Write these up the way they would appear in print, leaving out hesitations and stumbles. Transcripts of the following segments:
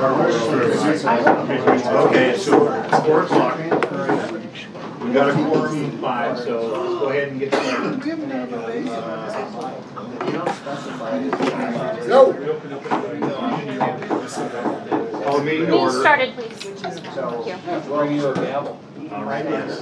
Okay, so 4 o'clock. We got a quorum of 5, so let's go ahead and get started. Call the meeting to Meeting order. started, please. Thank you. Bring you a gavel. All right, yes.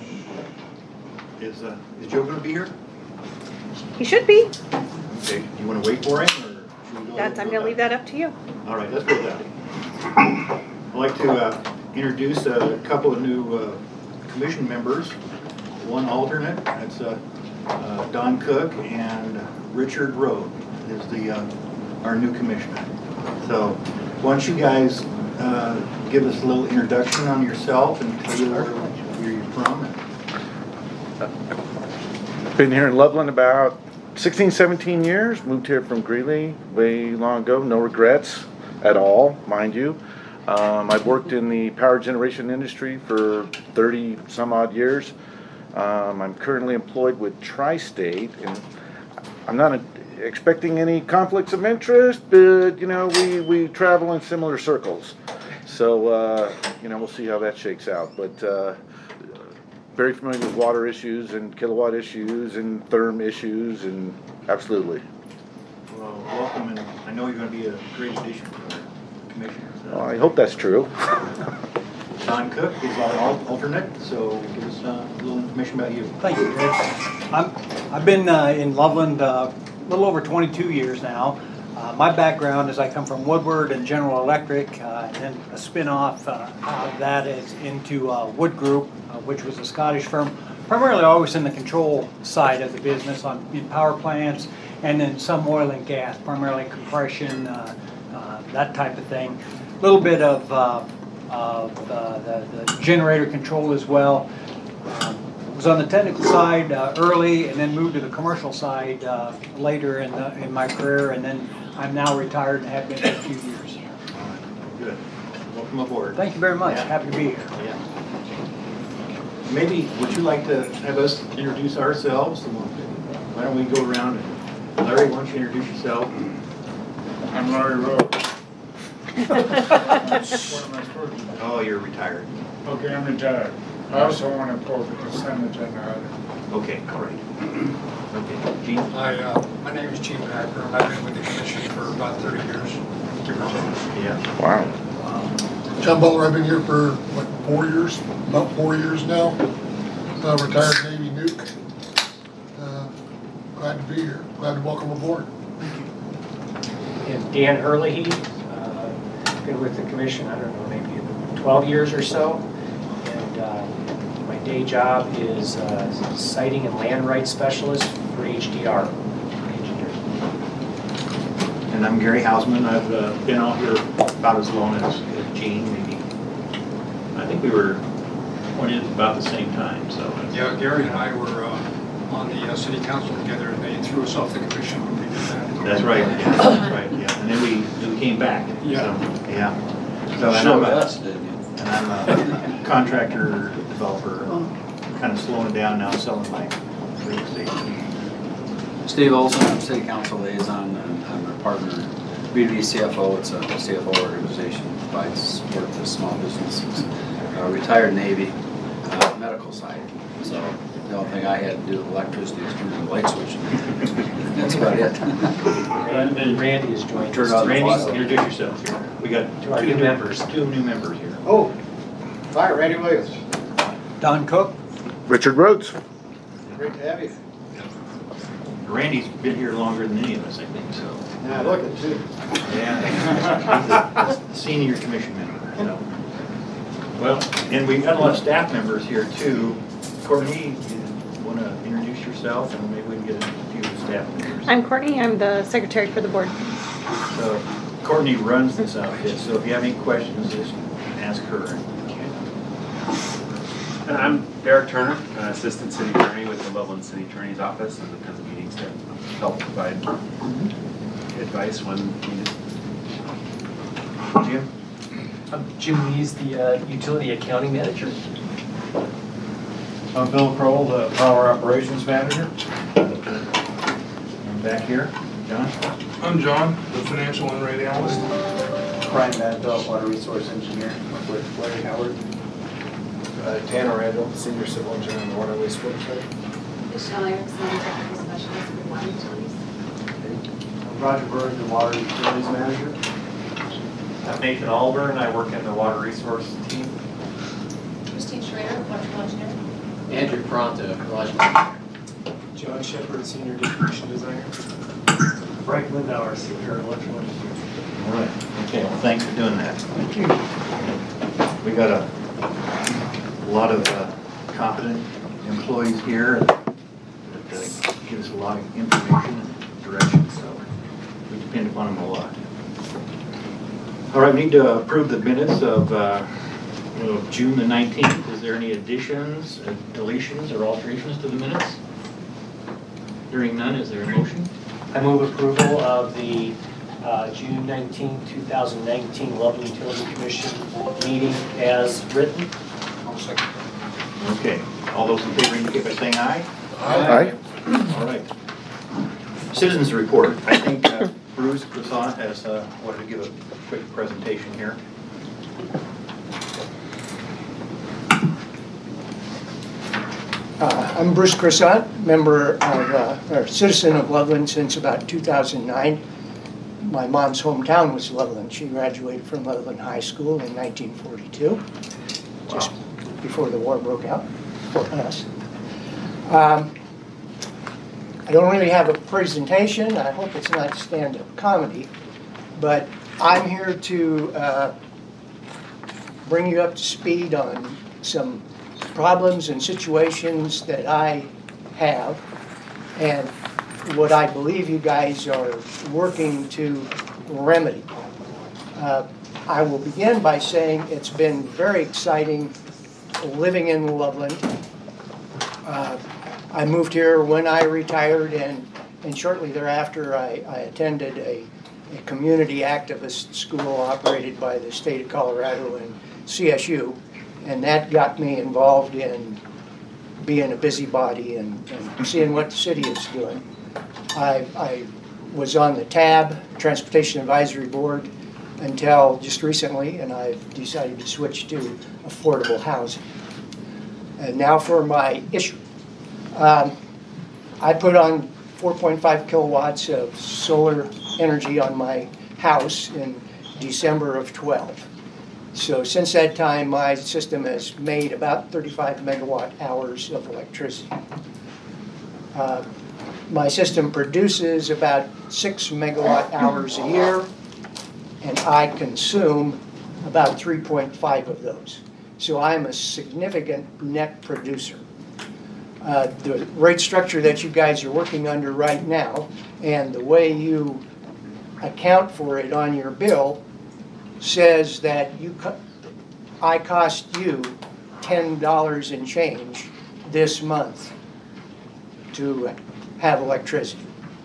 Is Joe going to be here? He should be. Okay, you want to wait for him? Or should we go I'm going to leave that up to you. All right, let's go with that. I'd like to introduce a couple of new commission members. One alternate, that's Don Cook, and Richard Rode is our new commissioner. So why don't you guys give us a little introduction on yourself and tell you where you're from. Been here in Loveland about 16, 17 years. Moved here from Greeley way long ago. No regrets at all, mind you. I've worked in the power generation industry for 30 some odd years. I'm currently employed with Tri-State, and I'm not expecting any conflicts of interest, but we travel in similar circles. So we'll see how that shakes out. But very familiar with water issues and kilowatt issues and therm issues, and absolutely. Well, welcome, and I know you're going to be a great addition to the commission. Well, I hope that's true. Don Cook is our alternate, so give us a little information about you. Thank you, Ted. I've been in Loveland a little over 22 years now. My background is I come from Woodward and General Electric, and then a spin-off out of that is into Wood Group, which was a Scottish firm, primarily always in the control side of the business in power plants, and then some oil and gas, primarily compression, that type of thing. A little bit of the generator control as well. Was on the technical side early, and then moved to the commercial side later in my career, and then I'm now retired and have been for a few years. All right, good. Welcome aboard. Thank you very much. Yeah. Happy to be here. Yeah. Maybe, would you like to have us introduce ourselves? Why don't we go around and, Larry, why don't you introduce yourself? I'm Larry Rowe. What am I supposed to do? Oh, you're retired. Okay, I'm retired. I also want to pull the consent agenda item. Okay, all right. Okay, Gene? My name is Gene Hacker, and I've been with the commission for about 30 years, give or take. Yeah. Wow. John Butler, I've been here for, about 4 years now. Retired Navy nuke. Glad to be here, glad to welcome aboard. And Dan Hurley, been with the commission, I don't know, maybe 12 years or so. And my day job is siting and land rights specialist for HDR. And I'm Gary Hausman. I've been out here about as long as Gene, maybe. I think we were appointed about the same time, so. Yeah, Gary and I were on the city council together, and they threw us off the commission when we did that. That's right, yeah, that's right, yeah. And then we came back. Yeah. So, yeah. So, and I'm a contractor, developer, kind of slowing down now, selling my real estate. Steve Olson, I'm City Council Liaison, and I'm a partner B2B CFO. It's a CFO organization that provides support to small businesses. Retired Navy, medical side. So the only thing I had to do with electricity is turn the light switch. That's about it. Randy is joining Turn us. on the Randy, faucet. introduce yourself here. We got Two new members. Two new members here. Oh, hi, Randy Williams. Don Cook. Richard Rhodes. Great to have you. Randy's been here longer than any of us, I think, so. Yeah, look at you. Yeah. He's a senior commission member, so. Well, and we've got a lot of staff members here too. Courtney, you want to introduce yourself and maybe we can get a few staff members. I'm Courtney. I'm the secretary for the board. So Courtney runs this outfit, so if you have any questions, just ask her. And I'm Derek Turner, Assistant City Attorney with the Loveland City Attorney's Office, and attend the meetings to help provide advice when needed. Jim? I'm Jim Lees, the utility accounting manager. I'm Bill Kroll, the Power Operations Manager. And back here, John? I'm John, the financial and rate analyst. Brian Manville, Water Resource Engineer with Larry Howard. Tanner Randall, Senior Civil Engineer on the Water Wastewater side. Michelle Erickson, Technical Specialist for Water Utilities. Roger Bird, the Water Utilities Manager. I'm Nathan Alburn, I work in the Water Resource team. Christine Schrader, Electrical Engineer. Andrew Pronto, Electrical Engineer. John Shepard, Senior Distribution Designer. Frank Lindauer, Senior Electrical Engineer. All right, okay, well, thanks for doing that. Thank you. We got a lot of competent employees here that give us a lot of information and direction, so we depend upon them a lot. All right, we need to approve the minutes of June the 19th. Is there any additions, deletions, or alterations to the minutes? Hearing none, is there a motion? I move approval of the June 19, 2019 Loveland Utility Commission meeting as written. Okay, all those in favor indicate by saying aye. Aye. All right. Citizens report. I think Bruce Croissant has wanted to give a quick presentation here. I'm Bruce Croissant, member of, or citizen of Loveland since about 2009. My mom's hometown was Loveland. She graduated from Loveland High School in 1942, just before the war broke out for us. I don't really have a presentation. I hope it's not stand-up comedy, but I'm here to bring you up to speed on some problems and situations that I have and what I believe you guys are working to remedy. I will begin by saying it's been very exciting living in Loveland. I moved here when I retired, and shortly thereafter I attended a community activist school operated by the state of Colorado and CSU, and that got me involved in being a busybody and seeing what the city is doing. I was on the TAB, Transportation Advisory Board, until just recently, and I've decided to switch to affordable housing. And now for my issue. I put on 4.5 kilowatts of solar energy on my house in December of 12. So since that time, my system has made about 35 megawatt hours of electricity. My system produces about 6 megawatt hours a year, and I consume about 3.5 of those. So I'm a significant net producer. The rate structure that you guys are working under right now and the way you account for it on your bill says that I cost you $10 and change this month to have electricity.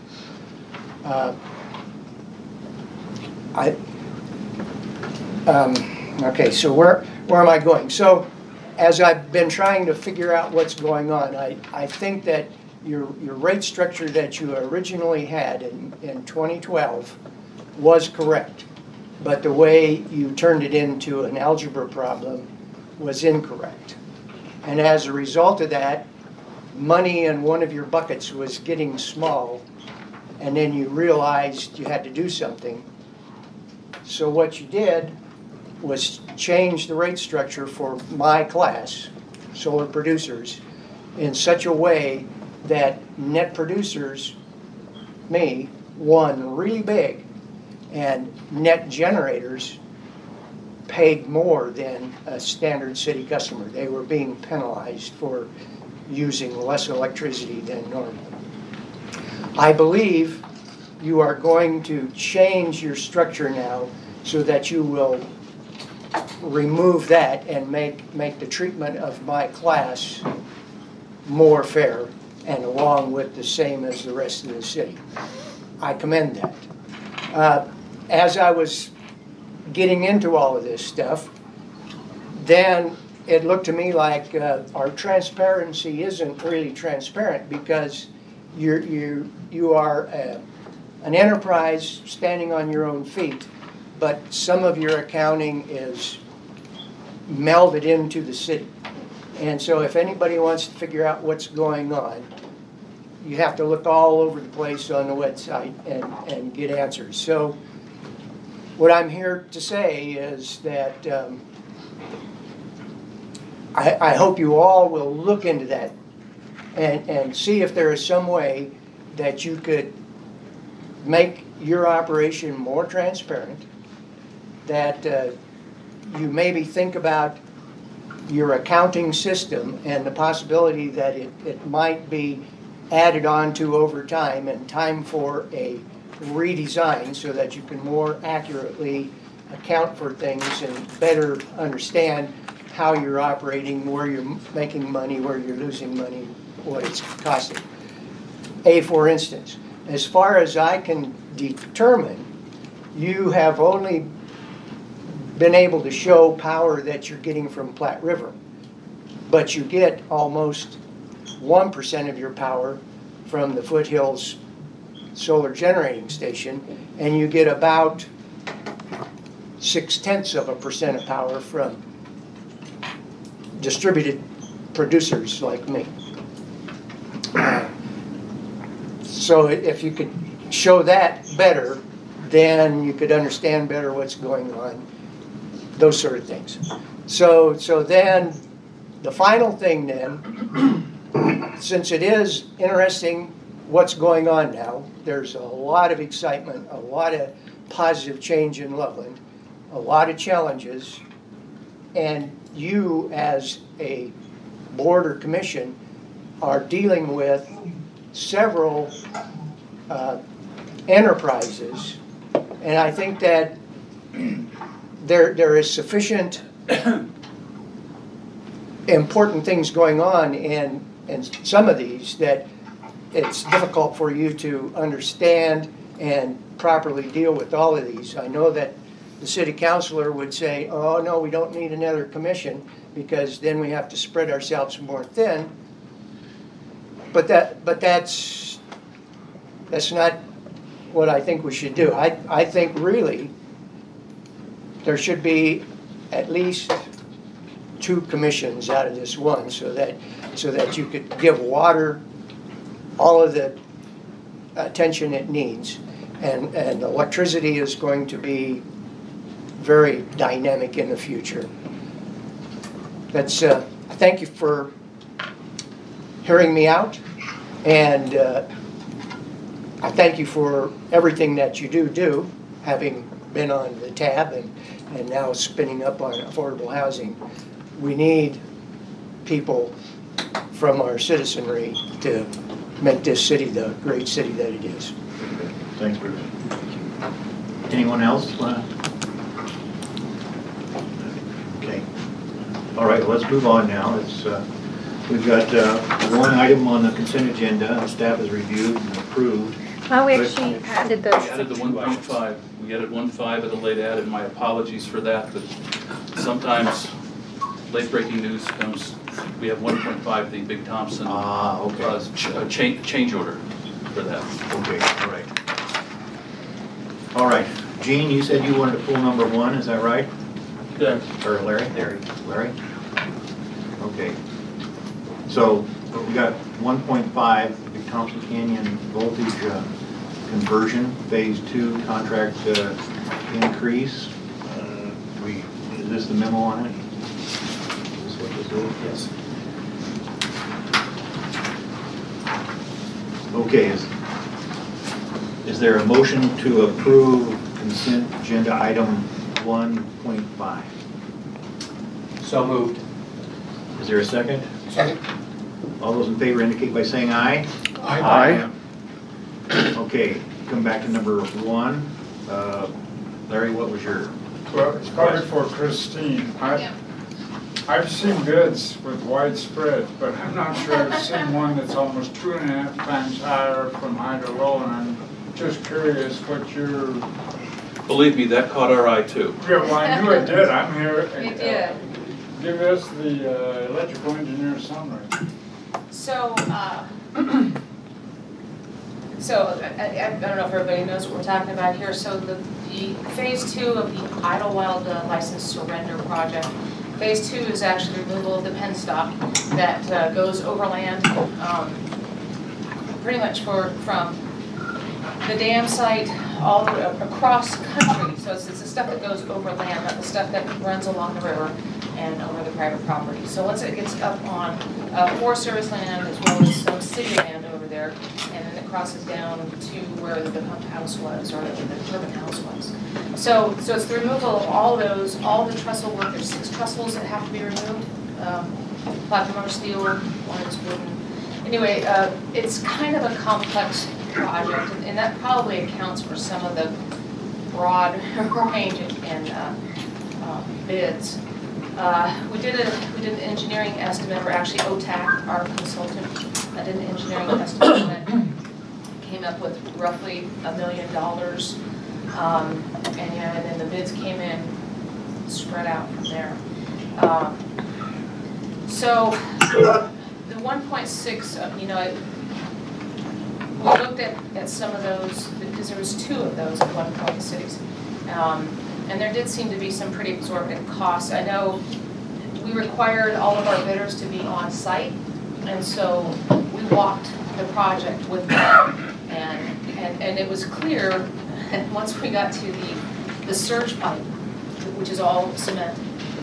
Okay, so where am I going? So as I've been trying to figure out what's going on, I think that your rate structure that you originally had in 2012 was correct, but the way you turned it into an algebra problem was incorrect. And as a result of that, money in one of your buckets was getting small, and then you realized you had to do something. So what you did was change the rate structure for my class, solar producers, in such a way that net producers, me, won really big, and net generators paid more than a standard city customer. They were being penalized for using less electricity than normal. I believe you are going to change your structure now so that you will remove that and make the treatment of my class more fair and along with the same as the rest of the city. I commend that. As I was getting into all of this stuff, then it looked to me like our transparency isn't really transparent because you are an enterprise standing on your own feet, but some of your accounting is melded into the city. And so if anybody wants to figure out what's going on, you have to look all over the place on the website and get answers. So what I'm here to say is that I hope you all will look into that and see if there is some way that you could make your operation more transparent, that you maybe think about your accounting system and the possibility that it might be added on to over time, and time for a redesign so that you can more accurately account for things and better understand how you're operating, where you're making money, where you're losing money, what it's costing. For instance, as far as I can determine, you have only been able to show power that you're getting from Platte River, but you get almost 1% of your power from the Foothills Solar Generating Station, and you get about 0.6% of power from distributed producers like me. So if you could show that better, then you could understand better what's going on, those sort of things. So then, the final thing then, since it is interesting what's going on now, there's a lot of excitement, a lot of positive change in Loveland, a lot of challenges, and you as a board or commission are dealing with several enterprises, and I think that there is sufficient important things going on in some of these that it's difficult for you to understand and properly deal with all of these. I know that the city councilor would say, oh no, we don't need another commission because then we have to spread ourselves more thin. But that's not what I think we should do. I think really there should be at least 2 commissions out of this one, so that you could give water all of the attention it needs, and electricity is going to be very dynamic in the future. That's thank you for hearing me out, and I thank you for everything that you do, having been on the tab and now spinning up on affordable housing. We need people from our citizenry to make this city the great city that it is. Thanks, Bruce. Anyone else? Okay. All right, let's move on now. We've got one item on the consent agenda. The staff has reviewed and approved. Well, we actually added the... We added the 1.5. We added 1.5 at a late add, and my apologies for that, but sometimes late breaking news comes. We have 1.5, the Big Thompson change order for that. Okay, all right. All right, Gene, you said you wanted to pull number 1, is that right? Yeah. Or Larry? Larry? Okay. So we got 1.5, Big Thompson Canyon voltage conversion, phase 2 contract increase. Is this the memo on it? Is this what this is? Yes. Okay, is there a motion to approve consent agenda item 1.5? So moved. Is there a second? Second. All those in favor indicate by saying aye. Aye. Okay, come back to number 1. Larry, what was your? Well, it's probably for Christine. I've seen bids with widespread, but I'm not sure I've seen one that's almost 2.5 times higher from high to low, and I'm just curious what your... Believe me, that caught our eye too. Yeah, well, I knew it did. I'm here. It did. Give us the electrical engineer summary. So, I don't know if everybody knows what we're talking about here. So the phase 2 of the Idlewild license surrender project. Phase 2 is actually removal of the penstock that goes overland, pretty much from the dam site all the way across country. So it's the stuff that goes overland, not the stuff that runs along the river and over the private property. So once it gets up on Forest Service land as well as some city land over there, and then it crosses down to where the pump house was or the turbine house was. So it's the removal of all those, all the trestle work. There's 6 trestles that have to be removed. Platinum or steel, one is wooden. Anyway, it's kind of a complex project, and that probably accounts for some of the broad range in bids. We did an engineering estimate, or actually OTAC, our consultant, did an engineering estimate that came up with roughly $1 million. And then the bids came in spread out from there. So the 1.6, we looked at some of those, because there was 2 of those at 1.6. And there did seem to be some pretty exorbitant costs. I know we required all of our bidders to be on site, and so we walked the project with them. And it was clear, once we got to the surge pipe, which is all cement,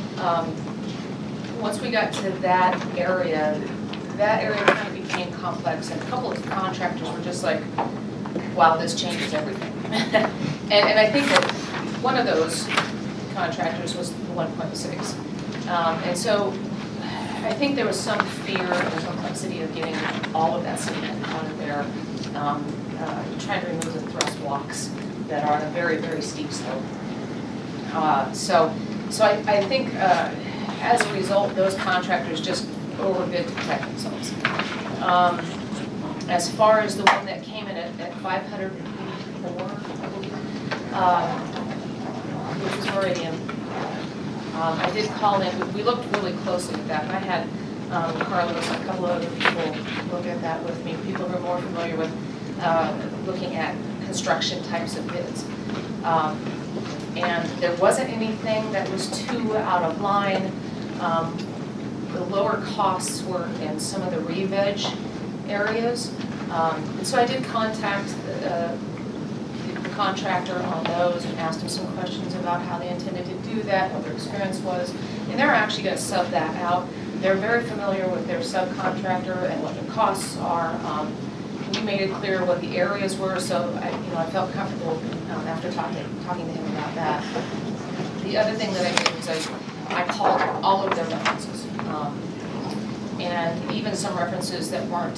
once we got to that area kind of became complex, and a couple of contractors were just like, wow, this changes everything. and I think that one of those contractors was 1.6. And so I think there was some fear of the complexity of getting all of that cement out of there, trying to remove the thrust blocks that are on a very, very steep slope. So I think as a result, those contractors just overbid to protect themselves. As far as the one that came in at 584, I believe, which was Meridian, I did call in. We looked really closely at that, and I had Carlos and a couple of other people look at that with me, people who are more familiar with looking at construction types of bids. And there wasn't anything that was too out of line. The lower costs were in some of the re-veg areas. And so I did contact the contractor on those and asked him some questions about how they intended to do that, what their experience was. And they're actually going to sub that out. They're very familiar with their subcontractor and what the costs are. We made it clear what the areas were, so I felt comfortable after talking to him about that. The other thing that I did was I called all of their references, and even some references that weren't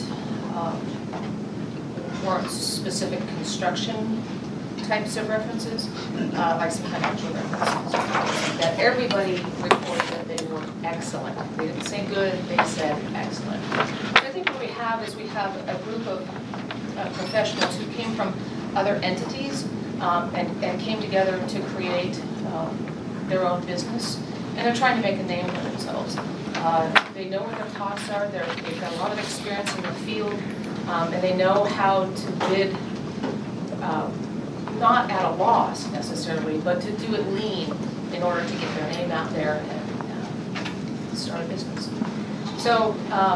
specific construction types of references, like some financial references, that everybody reported that they were excellent. They didn't say good, they said excellent. So I think what we have is we have a group of professionals who came from other entities and came together to create their own business, and they're trying to make a name for themselves. They know what their costs are, they've got a lot of experience in the field, and they know how to bid, not at a loss necessarily, but to do it lean in order to get their name out there and start a business. So,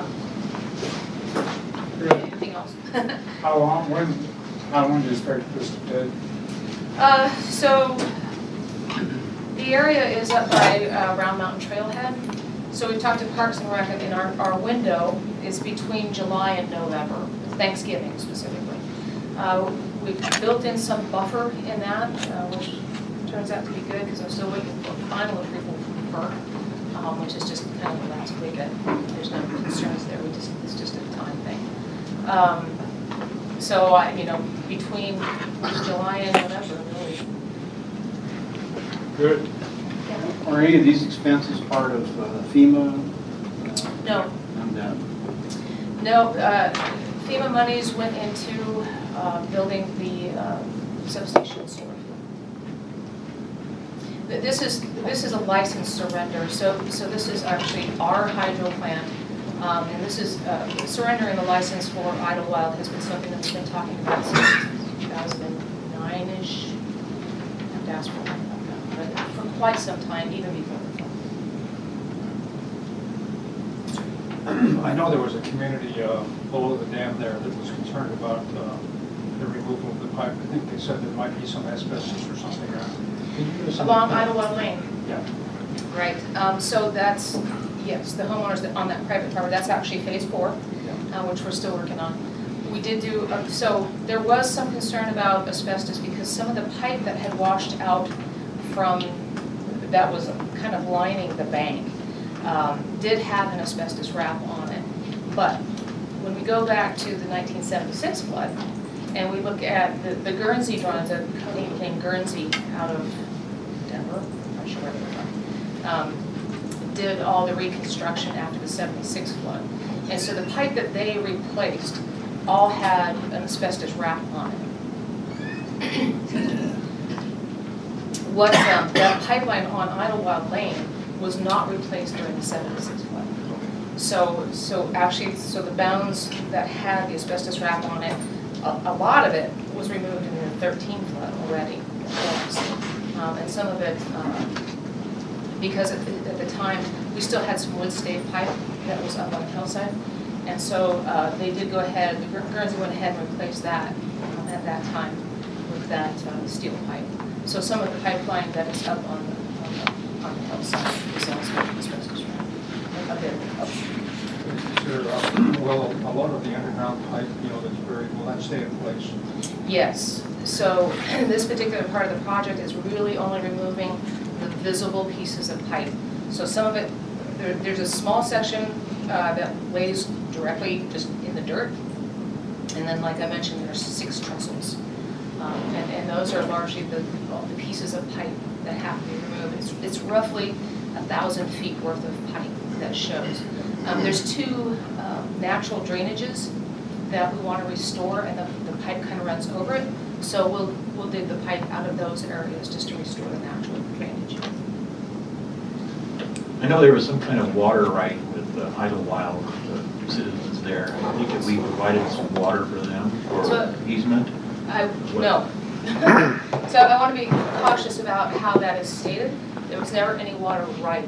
anything else? How long do you expect this to take? So the area is up by Round Mountain Trailhead. So we talked to Parks and Rec, and our window is between July and November, Thanksgiving specifically. We've built in some buffer in that, which turns out to be good because I'm still waiting for final approval from FERC, which is just kind of the last week. There's no concerns there. It's just a time thing. So between July and November, really. Good. Yeah. Are any of these expenses part of FEMA? No. No. FEMA monies went into building the substation store. This is a license surrender. So this is actually our hydro plant. And this is surrendering the license for Idlewild has been something that we've been talking about since 2009-ish. to ask for money like that, but for quite some time, even before the flood. I know there was a community below the dam there that was concerned about the removal of the pipe. I think they said there might be some asbestos or something around. Can you give us some- Along Idlewild Lane. Yeah. Right, so that's, yes, the homeowners on that private property, that's actually phase 4, which we're still working on. We did do, so there was some concern about asbestos because some of the pipe that had washed out from, that was kind of lining the bank, did have an asbestos wrap on it. But when we go back to the 1976 flood, and we look at the Guernsey drawings, a company named Guernsey out of Denver, I'm not sure where they're from, did all the reconstruction after the 76 flood. And so the pipe that they replaced all had an asbestos wrap on it. That pipeline on Idlewild Lane was not replaced during the 76 flood. So the bounds that had the asbestos wrap on it, a lot of it was removed in the 13 flood already. And some of it, because at the time, we still had some wood stave pipe that was up on the hillside. And so they did go ahead, Guernsey went ahead and replaced that at that time with that steel pipe. So some of the pipeline that is up on the hillside is also asbestos wrap. A bit of. Is there, well, a lot of the underground pipe, that's buried, will that stay in place? Yes. So this particular part of the project is really only removing the visible pieces of pipe. So some of it, there's a small section that lays directly just in the dirt. And then, like I mentioned, there's 6 trestles. And those are largely the pieces of pipe that have to be removed. It's roughly 1,000 feet worth of pipe that shows. There's 2 natural drainages that we want to restore, and the pipe kind of runs over it. So we'll dig the pipe out of those areas just to restore the natural drainage. I know there was some kind of water right with the Idlewild citizens there. I think that we provided some water for them for easement. No. So I want to be cautious about how that is stated. There was never any water right.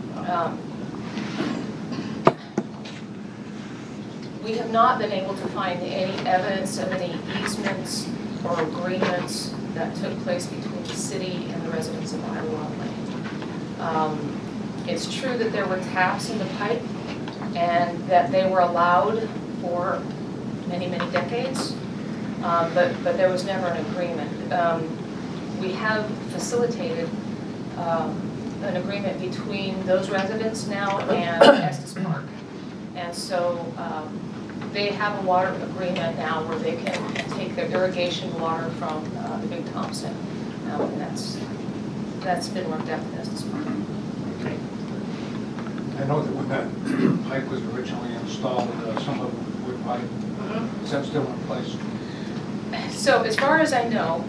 We have not been able to find any evidence of any easements or agreements that took place between the city and the residents of Idlewild Lane. It's true that there were taps in the pipe and that they were allowed for many, many decades, but there was never an agreement. We have facilitated an agreement between those residents now and Estes Park. And so they have a water agreement now where they can take their irrigation water from the Big Thompson. And that's been worked out with Estes Park. Okay. I know that when that pipe was originally installed, some of it was wood pipe. Mm-hmm. Is that still in place? So as far as I know,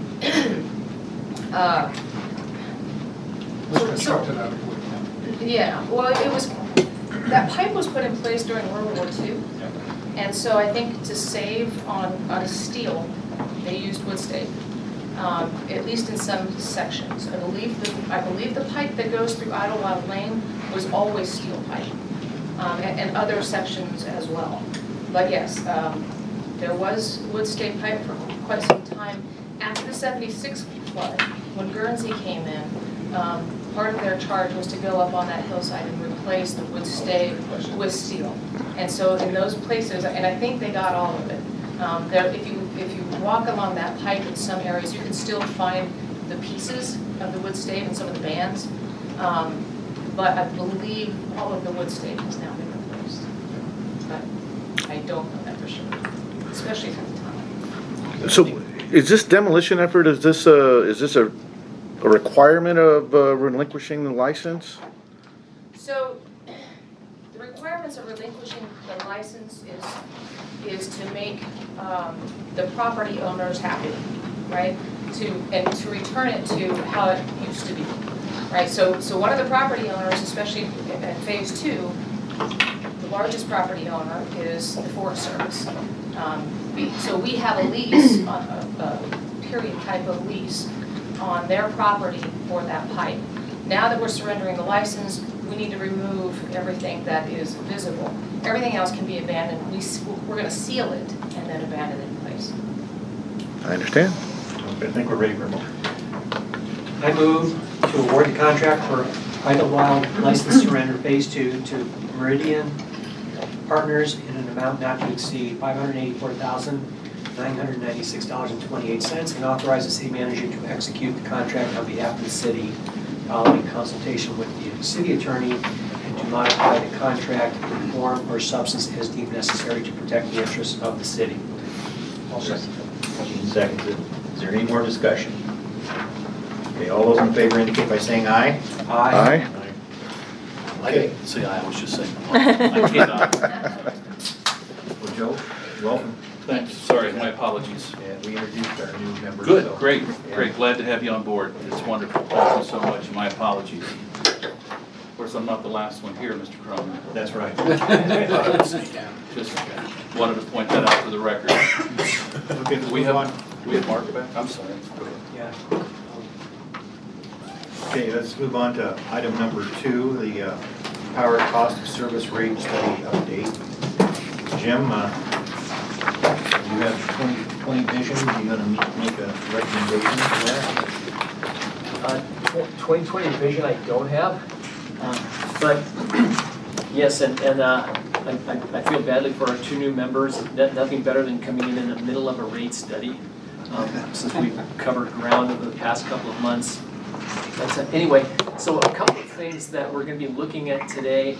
was constructed out of wood. Yeah, well, that pipe was put in place during World War II. Yeah. And so I think to save on steel, they used wood stave, at least in some sections. I believe the pipe that goes through Idlewild Lane was always steel pipe, and other sections as well. But yes, there was wood stave pipe for quite some time. After the 76 flood, when Guernsey came in, part of their charge was to go up on that hillside and replace the wood stave with steel. And so in those places, and I think they got all of it, if you walk along that pipe in some areas, you can still find the pieces of the wood stave and some of the bands. But I believe all of the wood stave has now been replaced. But I don't know that for sure, especially for the tunnel. So is this demolition effort, is this a requirement of relinquishing the license? So the requirements of relinquishing the license is to make the property owners happy, right? To return it to how it used to be, right? So one of the property owners, especially at phase 2, the largest property owner is the Forest Service. So we have a lease, a period type of lease on their property for that pipe. Now that we're surrendering the license, we need to remove everything that is visible. Everything else can be abandoned. We're going to seal it and then abandon it in place. I understand. Okay, I think we're ready for more. I move to award the contract for Idlewild License Surrender Phase 2 to Meridian Partners in an amount not to exceed $584,996.28 and authorize the city manager to execute the contract on behalf of the city following consultation with the city attorney and to modify the contract in form or substance as deemed necessary to protect the interests of the city. Gene seconds it. Is there any more discussion? Okay, all those in favor indicate by saying aye. Aye. I didn't say I was just saying. I cannot. Well, Joe, welcome. Thanks, sorry, my apologies. And we introduced our new members. Good, so- great, Yeah. great, glad to have you on board. It's wonderful, thank you so much, my apologies. Of course, I'm not the last one here, Mr. Cronin. That's right. Just wanted to point that out for the record. Okay, let's We move on. have, we have Mark back? I'm sorry. Go ahead. Yeah. Okay, let's move on to item number 2, the power cost of service rate study update. Jim, you have 2020 vision. Are you going to make a recommendation for that? 2020 vision I don't have, but yes, and I feel badly for our 2 new members. Nothing better than coming in the middle of a rate study, since we've covered ground over the past couple of months. But anyway, so a couple of things that we're going to be looking at today.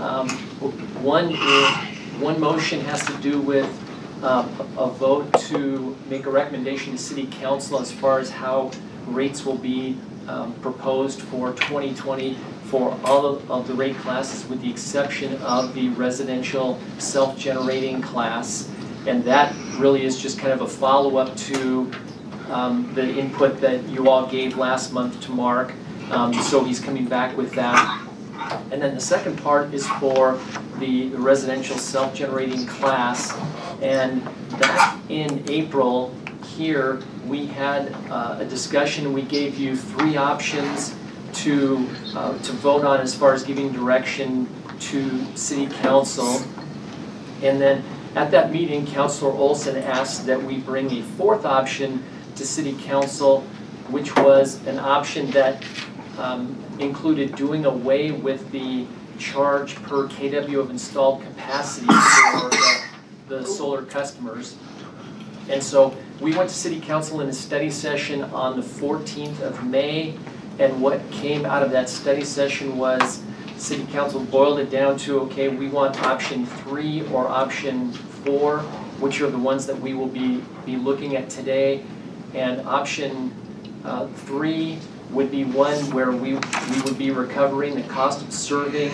One motion has to do with a vote to make a recommendation to City Council as far as how rates will be proposed for 2020 for all of the rate classes with the exception of the residential self-generating class. And that really is just kind of a follow-up to the input that you all gave last month to Mark. So he's coming back with that. And then the second part is for the residential self-generating class. And back in April here, we had a discussion. We gave you 3 options to vote on as far as giving direction to City Council. And then at that meeting, Councilor Olson asked that we bring a 4th option to City Council, which was an option that included doing away with the charge per kW of installed capacity for the solar customers. And so we went to City Council in a study session on the 14th of May, and what came out of that study session was City Council boiled it down to, okay, we want option 3 or option 4, which are the ones that we will be looking at today. And option 3 would be one where we would be recovering the cost of serving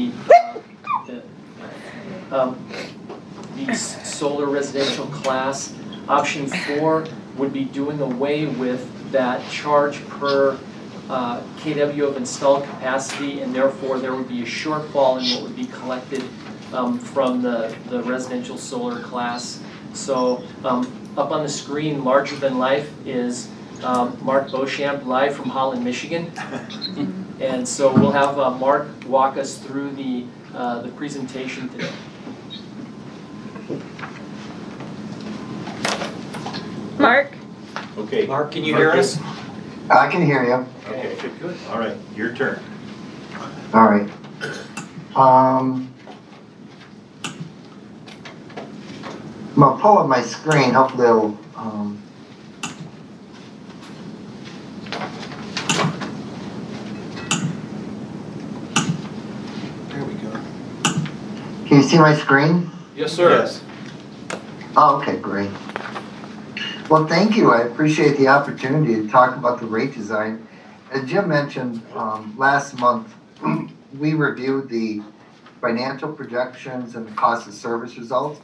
the solar residential class. Option 4 would be doing away with that charge per kW of installed capacity, and therefore there would be a shortfall in what would be collected from the residential solar class. So up on the screen, larger than life, is Mark Beauchamp live from Holland, Michigan. And so we'll have Mark walk us through the presentation today. Mark? Okay. Mark, can you hear us? I can hear you. Okay, good. All right, your turn. All right. I'm gonna pull up my screen. Hopefully it'll. There we go. Can you see my screen? Yes, sir. Yes. Oh, okay, great. Well, thank you. I appreciate the opportunity to talk about the rate design. As Jim mentioned, last month, we reviewed the financial projections and the cost of service results.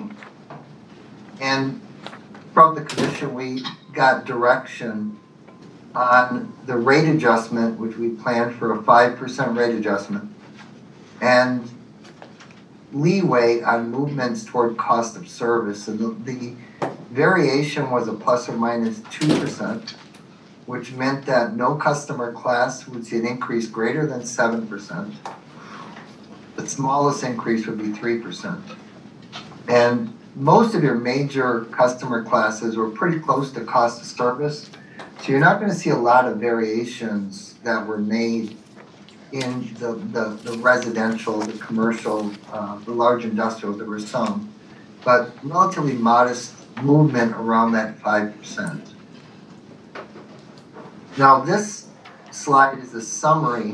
And from the commission, we got direction on the rate adjustment, which we planned for a 5% rate adjustment, and leeway on movements toward cost of service. And the variation was a plus or minus 2%. which meant that no customer class would see an increase greater than 7%. The smallest increase would be 3%. And most of your major customer classes were pretty close to cost of service. So you're not going to see a lot of variations that were made in the residential, the commercial, the large industrial. There were some, but relatively modest movement around that 5%. Now this slide is a summary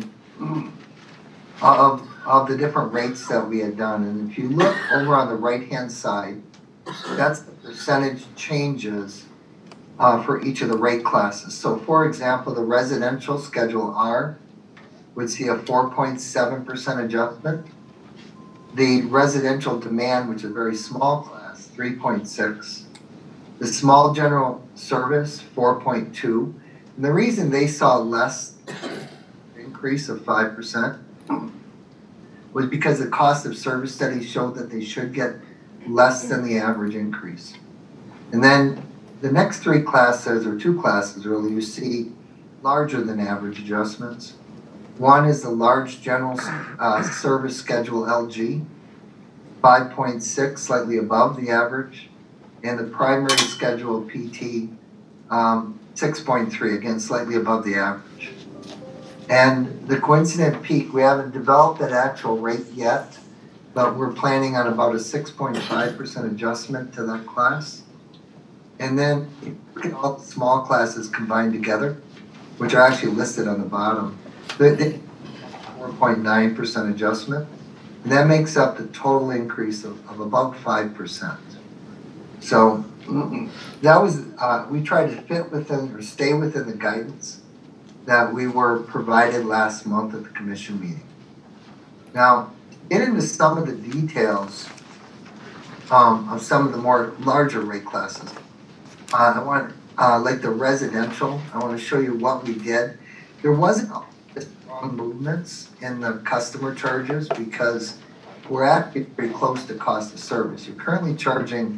of the different rates that we had done. And if you look over on the right-hand side, that's the percentage changes for each of the rate classes. So for example, the residential Schedule R would see a 4.7% adjustment. The residential demand, which is a very small class, 3.6. The small general service, 4.2. And the reason they saw less increase of 5% was because the cost of service studies showed that they should get less than the average increase. And then the next three classes, or two classes really, you see larger than average adjustments. One is the large general service Schedule LG, 5.6, slightly above the average. And the primary Schedule PT, 6.3, again, slightly above the average. And the coincident peak, we haven't developed that actual rate yet, but we're planning on about a 6.5% adjustment to that class. And then look at all the small classes combined together, which are actually listed on the bottom. The 4.9% adjustment, and that makes up the total increase of about 5%. So that was, we tried to fit within or stay within the guidance that we were provided last month at the commission meeting. Now, get into some of the details of some of the more larger rate classes. I want, like the residential, I want to show you what we did. There wasn't strong movements in the customer charges because we're actually pretty close to cost of service. You're currently charging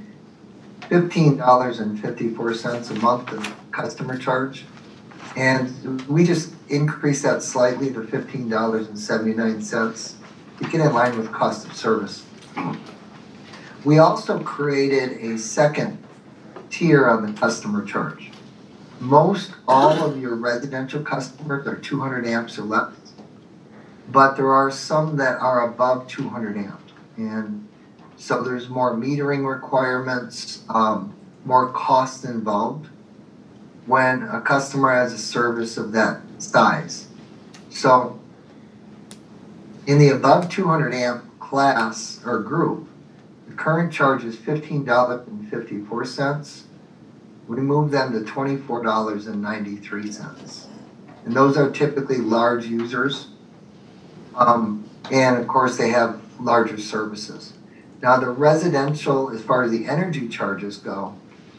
$15.54 a month of customer charge. And we just increased that slightly to $15.79 to get in line with cost of service. We also created a second tier on the customer charge. Most all of your residential customers are 200 amps or less, but there are some that are above 200 amps. And so there's more metering requirements, more cost involved when a customer has a service of that size. So in the above 200 amp class or group, the current charge is $15.54. We moved them to $24.93. And those are typically large users. And of course they have larger services. Now the residential, as far as the energy charges go,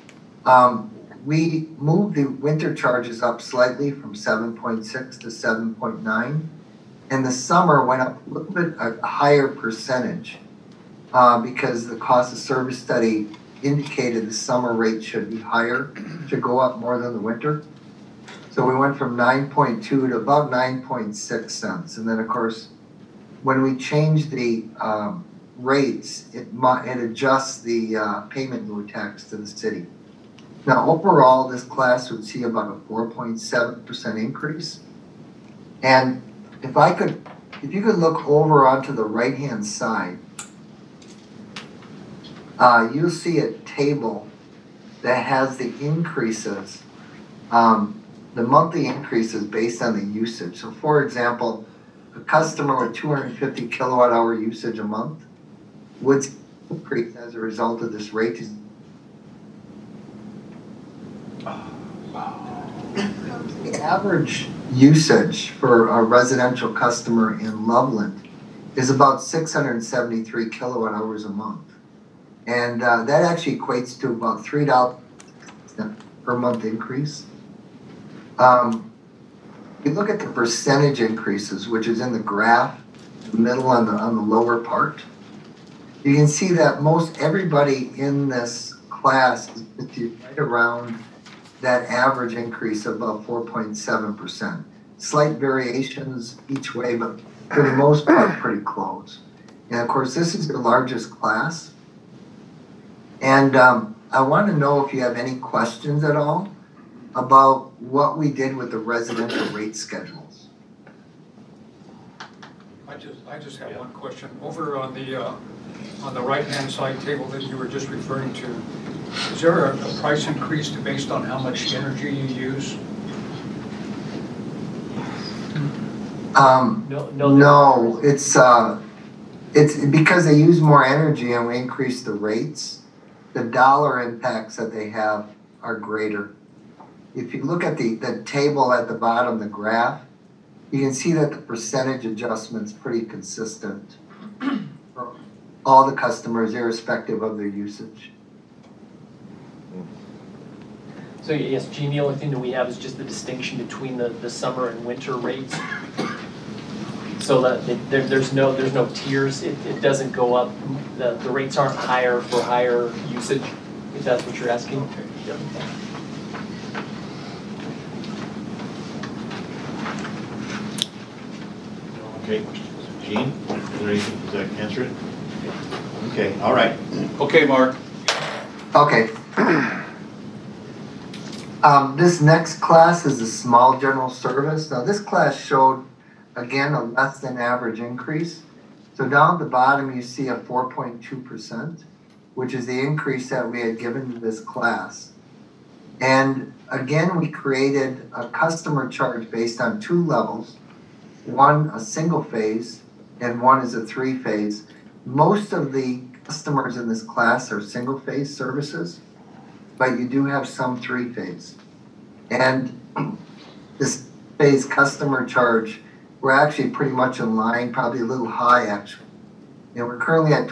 we moved the winter charges up slightly from 7.6 to 7.9. And the summer went up a little bit, a higher percentage because the cost of service study indicated the summer rate should be higher, should go up more than the winter. So we went from 9.2 to about 9.6 cents. And then of course, when we changed the rates, it adjusts the payment mood tax to the city. Now overall, this class would see about a 4.7% increase. And if you could look over onto the right-hand side, you'll see a table that has the increases, the monthly increases based on the usage. So for example, a customer with 250 kilowatt hour usage a month would increase as a result of this rate. The average usage for a residential customer in Loveland is about 673 kilowatt hours a month. And that actually equates to about $3 per month increase. You look at the percentage increases, which is in the graph, the middle on the lower part. You can see that most everybody in this class is right around that average increase of about 4.7%. Slight variations each way, but for the most part, pretty close. And of course, this is your largest class. And I want to know if you have any questions at all about what we did with the residential rate schedules. I just have one question. Over on the right-hand side table that you were just referring to, is there a price increase based on how much energy you use? No, it's because they use more energy and we increase the rates. The dollar impacts that they have are greater. If you look at the table at the bottom, the graph, you can see that the percentage adjustment's pretty consistent for all the customers, irrespective of their usage. So yes, Gene, the only thing that we have is just the distinction between the summer and winter rates. So that there's no tiers. It doesn't go up. The rates aren't higher for higher usage, if that's what you're asking. Okay. Yep. Okay, Gene, is there anything, does that answer it? Okay, all right. Okay, Mark. Okay. This next class is a small general service. Now this class showed, again, a less than average increase. So down at the bottom you see a 4.2%, which is the increase that we had given to this class. And again, we created a customer charge based on two levels. One, a single phase, and one is a three phase. Most of the customers in this class are single phase services, but you do have some three phase. And this phase customer charge, we're actually pretty much in line, probably a little high actually. And we're currently at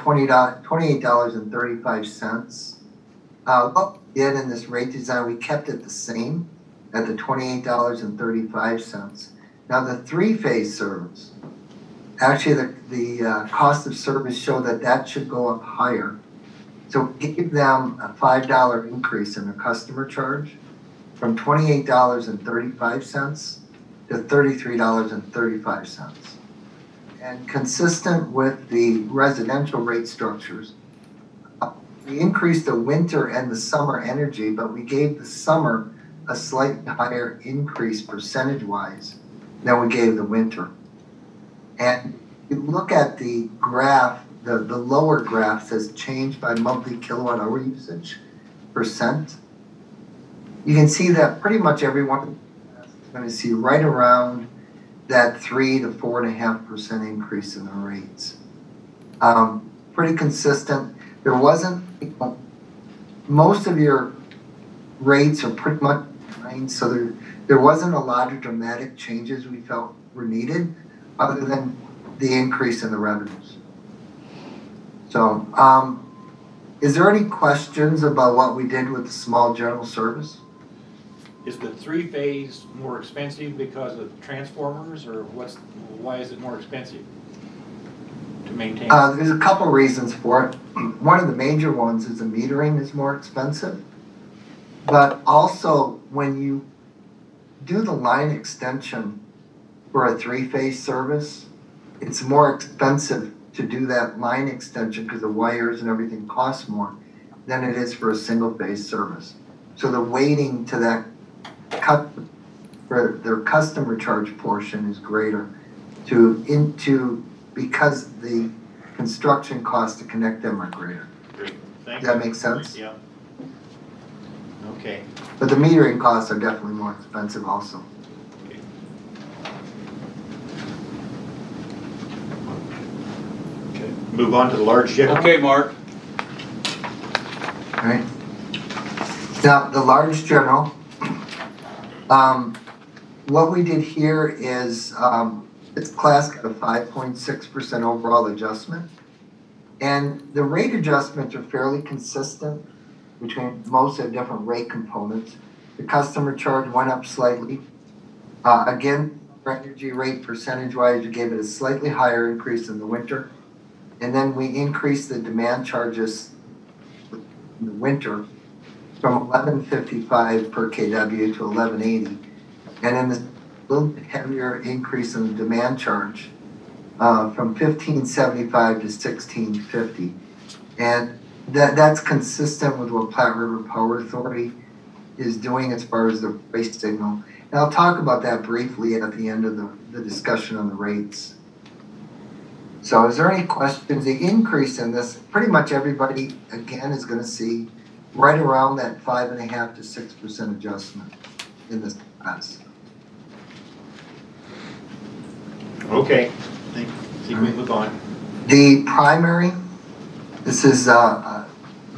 $28.35. What we did in this rate design, we kept it the same at the $28.35. Now the three-phase service, actually the cost of service showed that should go up higher. So we gave them a $5 increase in their customer charge from $28.35 to $33.35. And consistent with the residential rate structures, we increased the winter and the summer energy, but we gave the summer a slightly higher increase percentage-wise than we gave the winter. And if you look at the graph, the lower graph says change by monthly kilowatt hour usage percent. You can see that pretty much everyone is going to see right around that 3 to 4.5% increase in the rates. Pretty consistent. There wasn't, most of your rates are pretty much fine, so there wasn't a lot of dramatic changes we felt were needed other than the increase in the revenues. So, is there any questions about what we did with the small general service? Is the three-phase more expensive because of transformers, or why is it more expensive to maintain? There's a couple reasons for it. One of the major ones is the metering is more expensive, but also when you do the line extension for a three-phase service, it's more expensive to do that line extension because the wires and everything costs more than it is for a single-phase service. So the weighting to that cut for their customer charge portion is greater because the construction costs to connect them are greater. Great. Thank Does that make sense? Yeah. Okay. But the metering costs are definitely more expensive also. Okay. Move on to the large general. Okay, Mark. All right. Now, the large general, what we did here is this class got a 5.6% overall adjustment. And the rate adjustments are fairly consistent between most of the different rate components. The customer charge went up slightly. Again, for energy rate percentage-wise, we gave it a slightly higher increase in the winter. And then we increased the demand charges in the winter from 1155 per kW to 1180. And in the little bit heavier increase in the demand charge from 1575 to 1650. And that's consistent with what Platte River Power Authority is doing as far as the rate signal. And I'll talk about that briefly at the end of the discussion on the rates. So is there any questions? The increase in this, pretty much everybody, again, is going to see right around that 5.5% to 6% adjustment in this class. Okay, I think we move on. The primary, this is the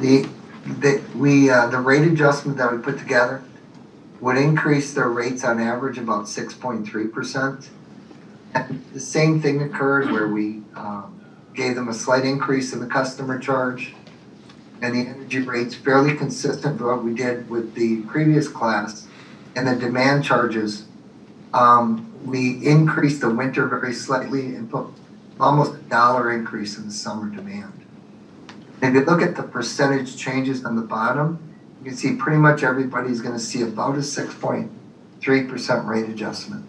rate adjustment that we put together would increase their rates on average about 6.3%. And the same thing occurred where we gave them a slight increase in the customer charge, and the energy rates fairly consistent with what we did with the previous class. And the demand charges, we increased the winter very slightly and put almost $1 increase in the summer demand. And if you look at the percentage changes on the bottom, you can see pretty much everybody's going to see about a 6.3% rate adjustment.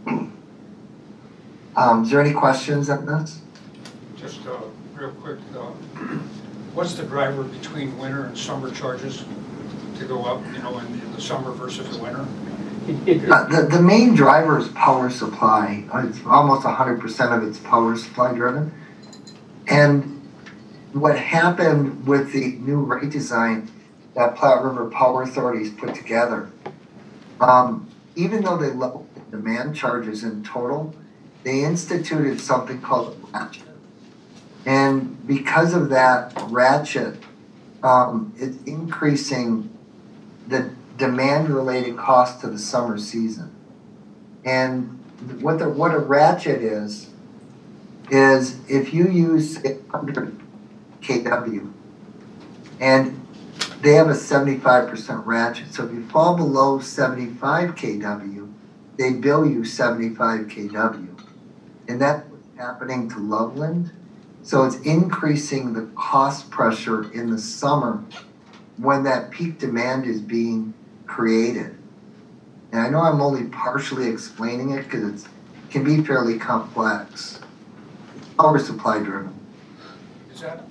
Is there any questions on this? Just real quick, what's the driver between winter and summer charges to go up, in the summer versus the winter? The main driver is power supply. It's almost 100% of it's power supply driven. And what happened with the new rate design that Platte River Power Authority has put together, even though they leveled the demand charges in total, they instituted something called a ratchet. And because of that ratchet, it's increasing the demand-related cost to the summer season. And what a ratchet is if you use 100 kW and they have a 75% ratchet. So if you fall below 75 kW, they bill you 75 kW. And that's what's happening to Loveland. So it's increasing the cost pressure in the summer when that peak demand is being created. And I know I'm only partially explaining it because it can be fairly complex. Power supply driven. Is that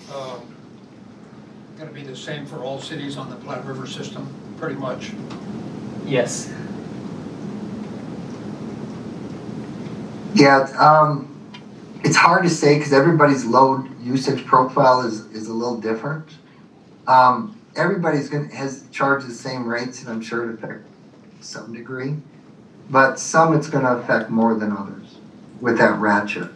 going to be the same for all cities on the Platte River system, pretty much? Yes. Yeah, it's hard to say because everybody's load usage profile is a little different. Everybody's has charged the same rates, and I'm sure it affects to some degree, but some it's going to affect more than others with that ratchet.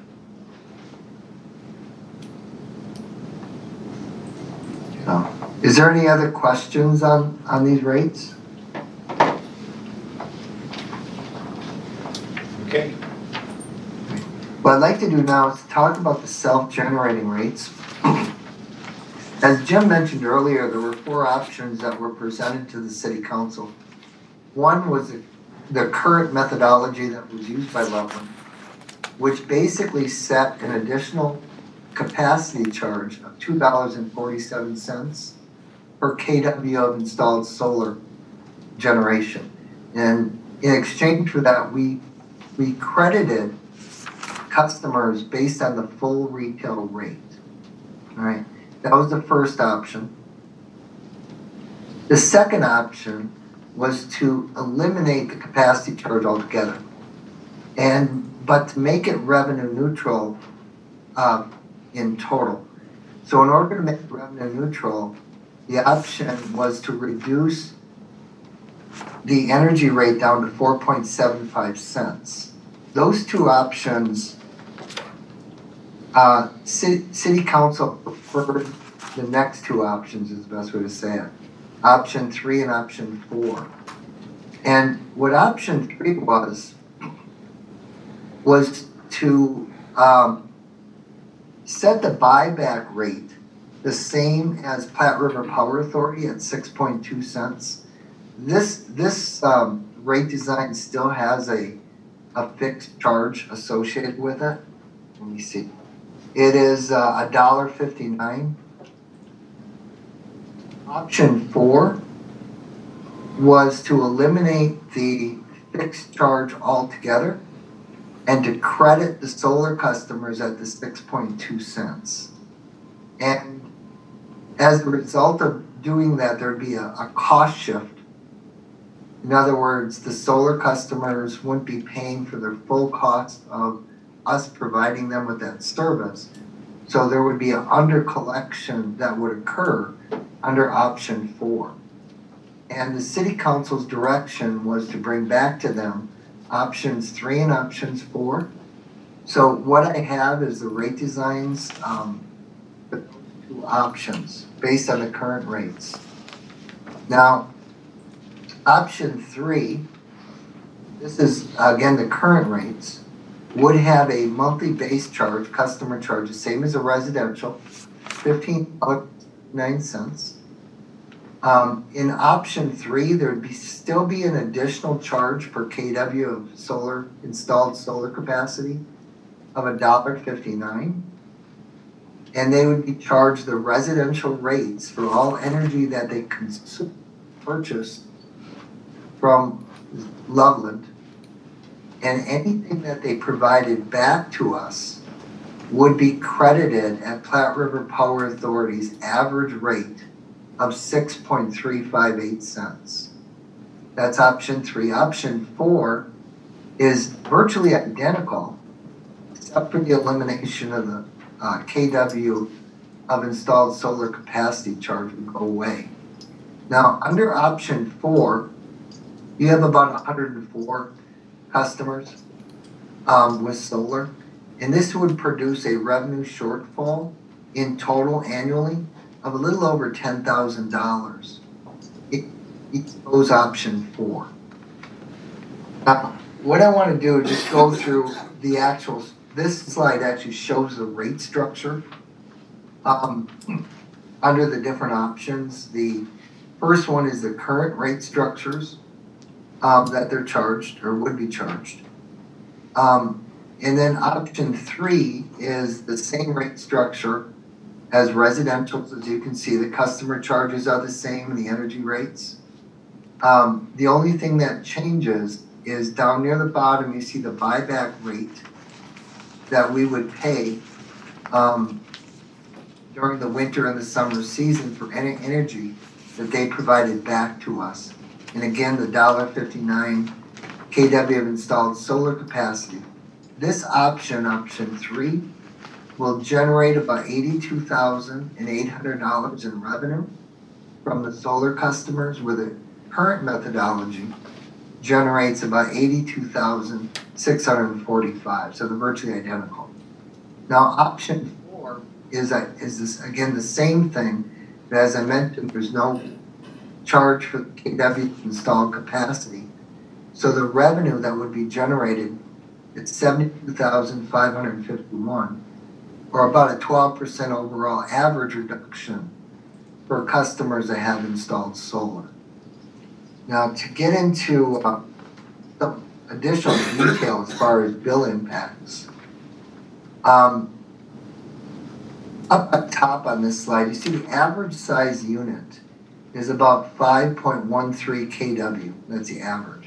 So, is there any other questions on these rates? Okay. What I'd like to do now is talk about the self-generating rates. As Jim mentioned earlier, there were 4 options that were presented to the City Council. One was the current methodology that was used by Loveland, which basically set an additional capacity charge of $2.47 per kW of installed solar generation. And in exchange for that, we credited customers based on the full retail rate. All right, that was the first option. The second option was to eliminate the capacity charge altogether, but to make it revenue neutral in total. So in order to make it revenue neutral, the option was to reduce the energy rate down to 4.75 cents. Those 2 options, City Council preferred the next 2 options is the best way to say it. Option 3 and option 4. And what option 3 was to set the buyback rate the same as Platte River Power Authority at 6.2 cents. This rate design still has a fixed charge associated with it. Let me see. It is $1.59. Option 4 was to eliminate the fixed charge altogether and to credit the solar customers at the 6.2 cents. And as a result of doing that, there'd be a cost shift. In other words, the solar customers wouldn't be paying for their full cost of us providing them with that service. So there would be an under collection that would occur under option 4. And the city council's direction was to bring back to them options 3 and options 4. So what I have is the rate designs, the 2 options based on the current rates. Now, option 3, this is again the current rates, would have a monthly base charge, customer charge, the same as a residential, $15.09. In option 3, there would still be an additional charge per kW of installed solar capacity of $1.59. And they would be charged the residential rates for all energy that they purchase from Loveland. And anything that they provided back to us would be credited at Platte River Power Authority's average rate of 6.358 cents. That's option 3. Option 4 is virtually identical, except for the elimination of the kW of installed solar capacity charge would go away. Now, under option 4, you have about 104 customers with solar, and this would produce a revenue shortfall in total annually of a little over $10,000. It goes option 4. Now, what I want to do is just go through the actual. This slide actually shows the rate structure under the different options. The first one is the current rate structures that they're charged or would be charged. And then option 3 is the same rate structure as residential. As you can see, the customer charges are the same and the energy rates. The only thing that changes is down near the bottom, you see the buyback rate that we would pay during the winter and the summer season for any energy that they provided back to us. And again, the $1.59 kW of installed solar capacity. This option, option 3, will generate about $82,800 in revenue from the solar customers, where the current methodology generates about $82,645. So they're virtually identical. Now, option 4 is this again the same thing, but as I mentioned, there's no charge for kW installed capacity. So the revenue that would be generated is $72,551, or about a 12% overall average reduction for customers that have installed solar. Now, to get into some additional detail as far as bill impacts, up at top on this slide, you see the average size unit is about 5.13 kW. That's the average.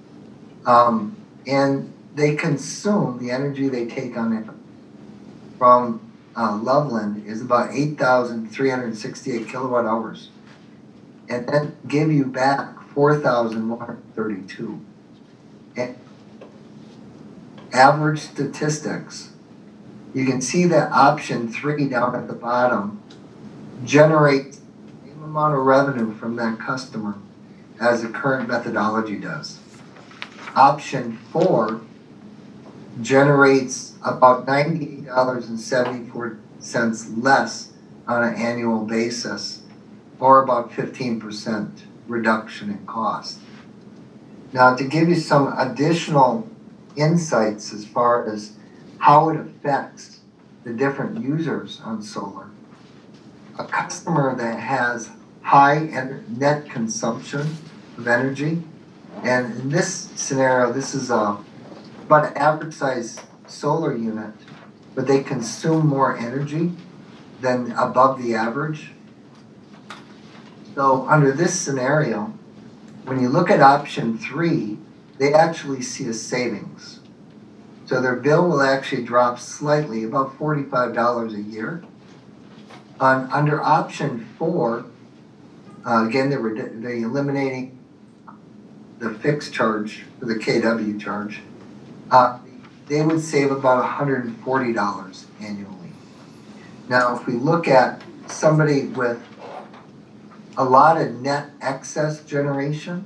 And they consume, the energy they take on it from Loveland is about 8,368 kilowatt hours. And then give you back 4,132. And average statistics, you can see that option 3 down at the bottom generates the same amount of revenue from that customer as the current methodology does. Option 4 generates about $98.74 less on an annual basis, or about 15% reduction in cost. Now, to give you some additional insights as far as how it affects the different users on solar, a customer that has high net consumption of energy, and in this scenario, this is about an average size solar unit, but they consume more energy than above the average. So under this scenario, when you look at option 3, they actually see a savings. So their bill will actually drop slightly, about $45 a year. Under option 4, again, they're eliminating the fixed charge for the KW charge. They would save about $140 annually. Now, if we look at somebody with a lot of net excess generation,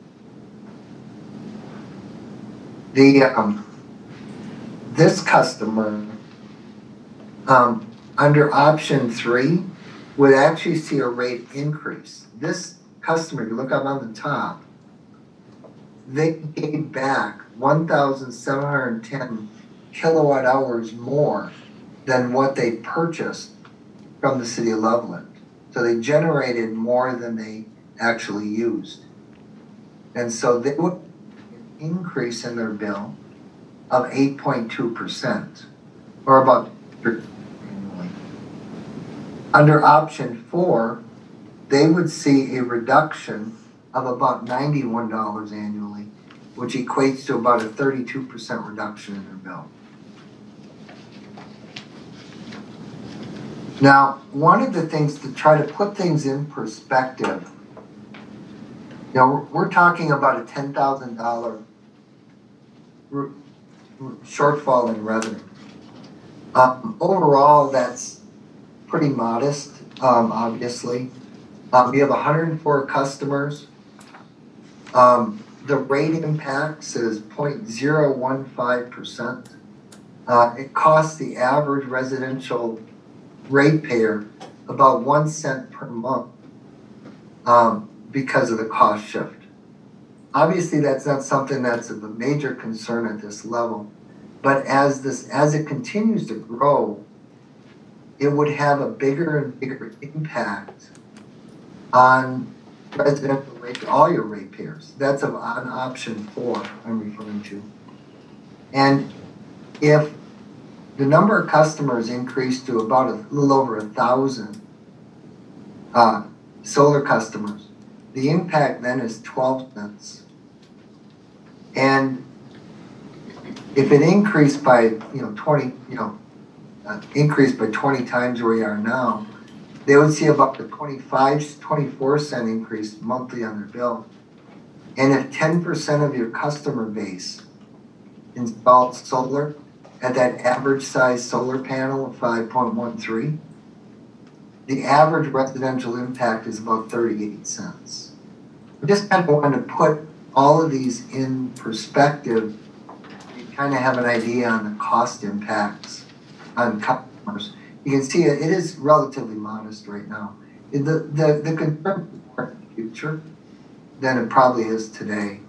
this customer under option 3 would actually see a rate increase. This customer, if you look up on the top, they gave back 1,710 kilowatt hours more than what they purchased from the city of Loveland. So they generated more than they actually used. And so they would increase in their bill of 8.2%, or about annually. Under option 4, they would see a reduction of about $91 annually, which equates to about a 32% reduction in their bill. Now, one of the things to try to put things in perspective, we're talking about a $10,000 shortfall in revenue. Overall, that's pretty modest, obviously. We have 104 customers. The rate impacts is 0.015%. It costs the average residential ratepayer about 1 cent per month because of the cost shift. Obviously, that's not something that's of a major concern at this level, but as it continues to grow, it would have a bigger and bigger impact on residential rate, all your ratepayers. That's on option 4 I'm referring to. And if the number of customers increased to about a little over 1,000 solar customers, the impact then is 12 cents. And if it increased by 20 times where we are now, they would see about a 24 cent increase monthly on their bill. And if 10% of your customer base installed solar at that average size solar panel of 5.13, the average residential impact is about 38 cents. I just kind of wanted to put all of these in perspective. You kind of have an idea on the cost impacts on customers. You can see it is relatively modest right now. The concern is more in the future than it probably is today.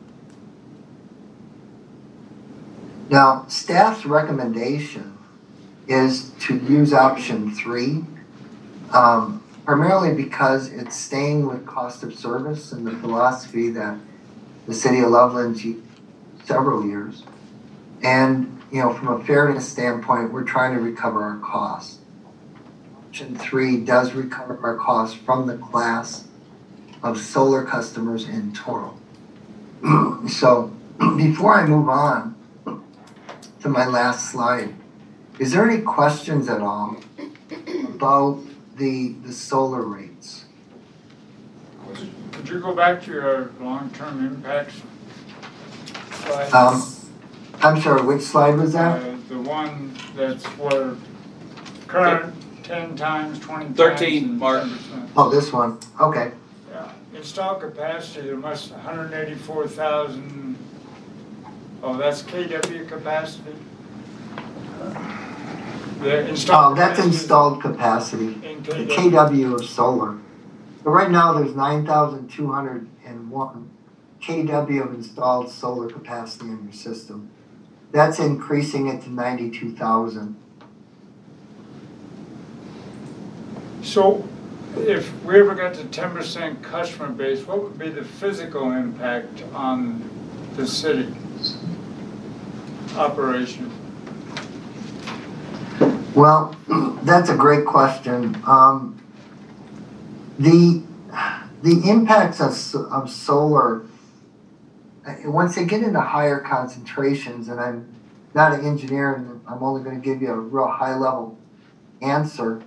Now, staff's recommendation is to use option 3, primarily because it's staying with cost of service and the philosophy that the city of Loveland's used several years. And, from a fairness standpoint, we're trying to recover our costs. Option 3 does recover our costs from the class of solar customers in total. So, before I move on to my last slide, is there any questions at all about the solar rates? Could you go back to your long-term impacts slide? I'm sorry, which slide was that? The one that's for current 10 times, 20 times. 13, Mark. 10%. Oh, this one. Okay. Yeah. Installed capacity, there must 184,000. Oh, that's KW capacity? That's installed capacity. The KW of solar. But right now there's 9,201 KW of installed solar capacity in your system. That's increasing it to 92,000. So if we ever got to 10% customer base, what would be the physical impact on the city operation? Well, that's a great question. The the impacts of solar, once they get into higher concentrations, and I'm not an engineer and I'm only going to give you a real high level answer,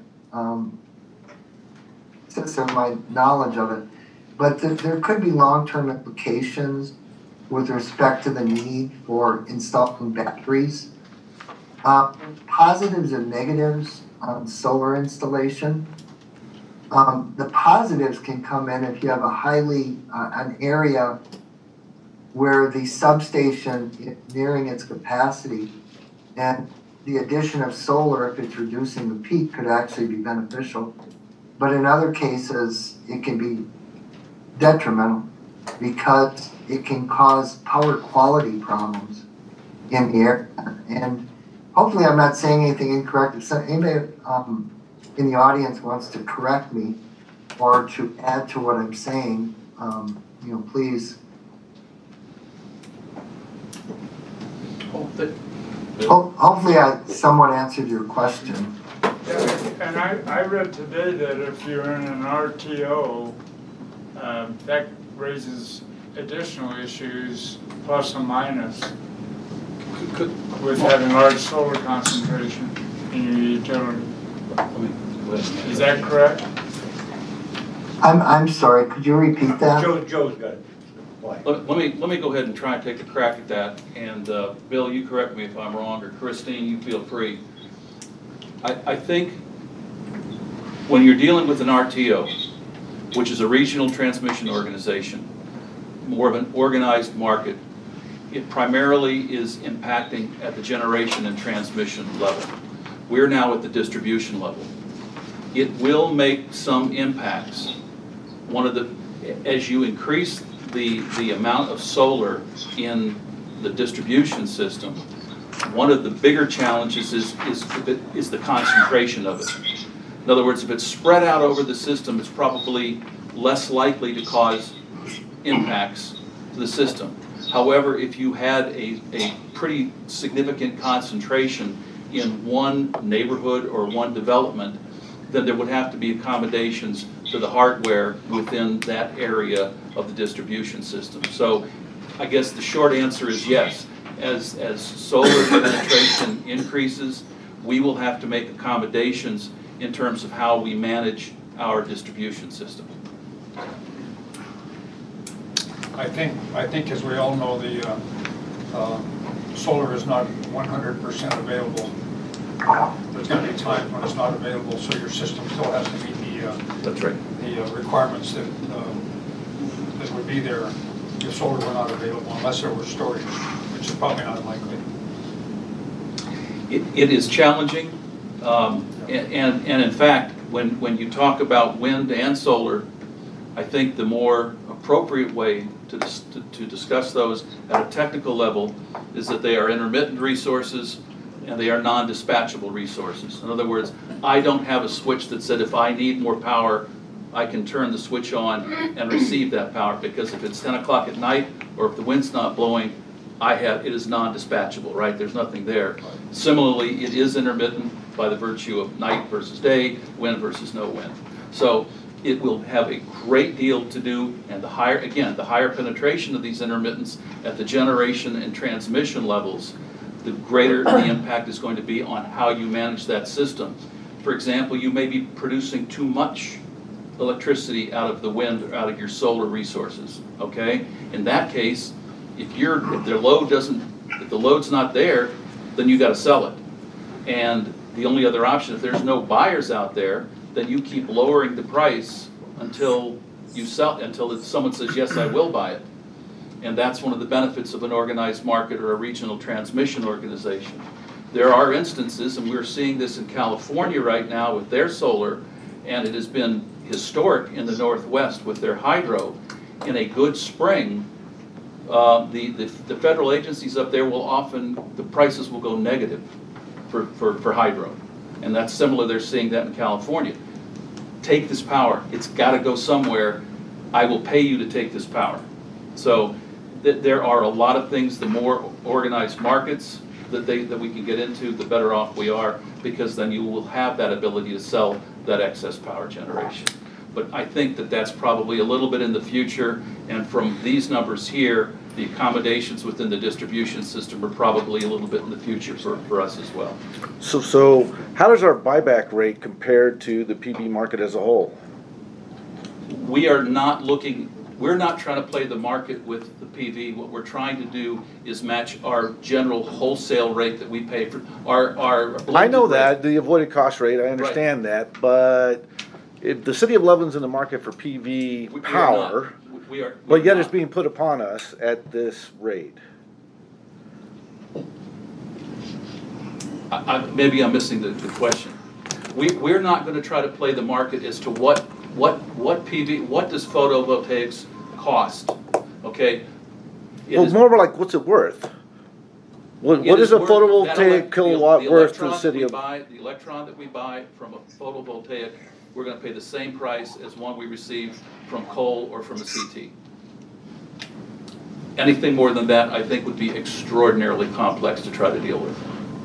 since of my knowledge of it, but there could be long-term implications with respect to the need for installing batteries. Positives and negatives on solar installation. The positives can come in if you have an area where the substation is nearing its capacity, and the addition of solar, if it's reducing the peak, could actually be beneficial. But in other cases, it can be detrimental because it can cause power quality problems in the area. And hopefully I'm not saying anything incorrect. If anybody in the audience wants to correct me or to add to what I'm saying, please. Hopefully I somewhat answered your question. Yeah, and I read today that if you're in an RTO, that raises additional issues, plus or minus, with having large solar concentration in your utility. Is that correct? I'm sorry, could you repeat that? Joe's got it. Let me go ahead and try and take a crack at that. And Bill, you correct me if I'm wrong, or Christine, you feel free. I think when you're dealing with an RTO, which is a regional transmission organization, more of an organized market, it primarily is impacting at the generation and transmission level. We're now at the distribution level. It will make some impacts. As you increase the amount of solar in the distribution system, one of the bigger challenges is the concentration of it. In other words, if it's spread out over the system, it's probably less likely to cause impacts to the system. However, if you had a pretty significant concentration in one neighborhood or one development, then there would have to be accommodations to the hardware within that area of the distribution system. So I guess the short answer is yes. As solar penetration increases, we will have to make accommodations in terms of how we manage our distribution system. I think as we all know, the solar is not 100% available. There's going to be times when it's not available, so your system still has to meet That's right. the requirements that would be there if solar were not available, unless there was storage, which is probably not likely. It is challenging, and in fact, when you talk about wind and solar, I think the more appropriate way to discuss those at a technical level is that they are intermittent resources and they are non-dispatchable resources. In other words, I don't have a switch that said if I need more power, I can turn the switch on and receive that power, because if it's 10 o'clock at night or if the wind's not blowing, it is non-dispatchable, right? There's nothing there. Similarly, it is intermittent by the virtue of night versus day, wind versus no wind. So it will have a great deal to do, and the higher penetration of these intermittents at the generation and transmission levels, the greater the impact is going to be on how you manage that system. For example, you may be producing too much electricity out of the wind or out of your solar resources, okay? In that case, if the load's not there, then you got to sell it. And the only other option, if there's no buyers out there, then you keep lowering the price until someone says, yes, I will buy it. And that's one of the benefits of an organized market or a regional transmission organization. There are instances, and we're seeing this in California right now with their solar, and it has been historic in the Northwest with their hydro. In a good spring, the federal agencies up there the prices will go negative for hydro. And that's similar, they're seeing that in California. Take this power, it's got to go somewhere, I will pay you to take this power. So there are a lot of things, the more organized markets that we can get into, the better off we are, because then you will have that ability to sell that excess power generation. But I think that that's probably a little bit in the future, and from these numbers here, the accommodations within the distribution system are probably a little bit in the future for us as well. So how does our buyback rate compare to the PV market as a whole? We're not trying to play the market with the PV. What we're trying to do is match our general wholesale rate that we pay for our I know blended that, rate. the avoided cost rate, I understand that, but if the city of Loveland's in the market for PV power, but yet it's being put upon us at this rate. Maybe I'm missing the question. We're not going to try to play the market as to what PV, what does photovoltaics cost, okay? Well, more like, what's it worth? What is a photovoltaic kilowatt worth to the city of? The electron that we buy from a photovoltaic, we're going to pay the same price as one we receive from coal or from a CT. Anything more than that, I think, would be extraordinarily complex to try to deal with.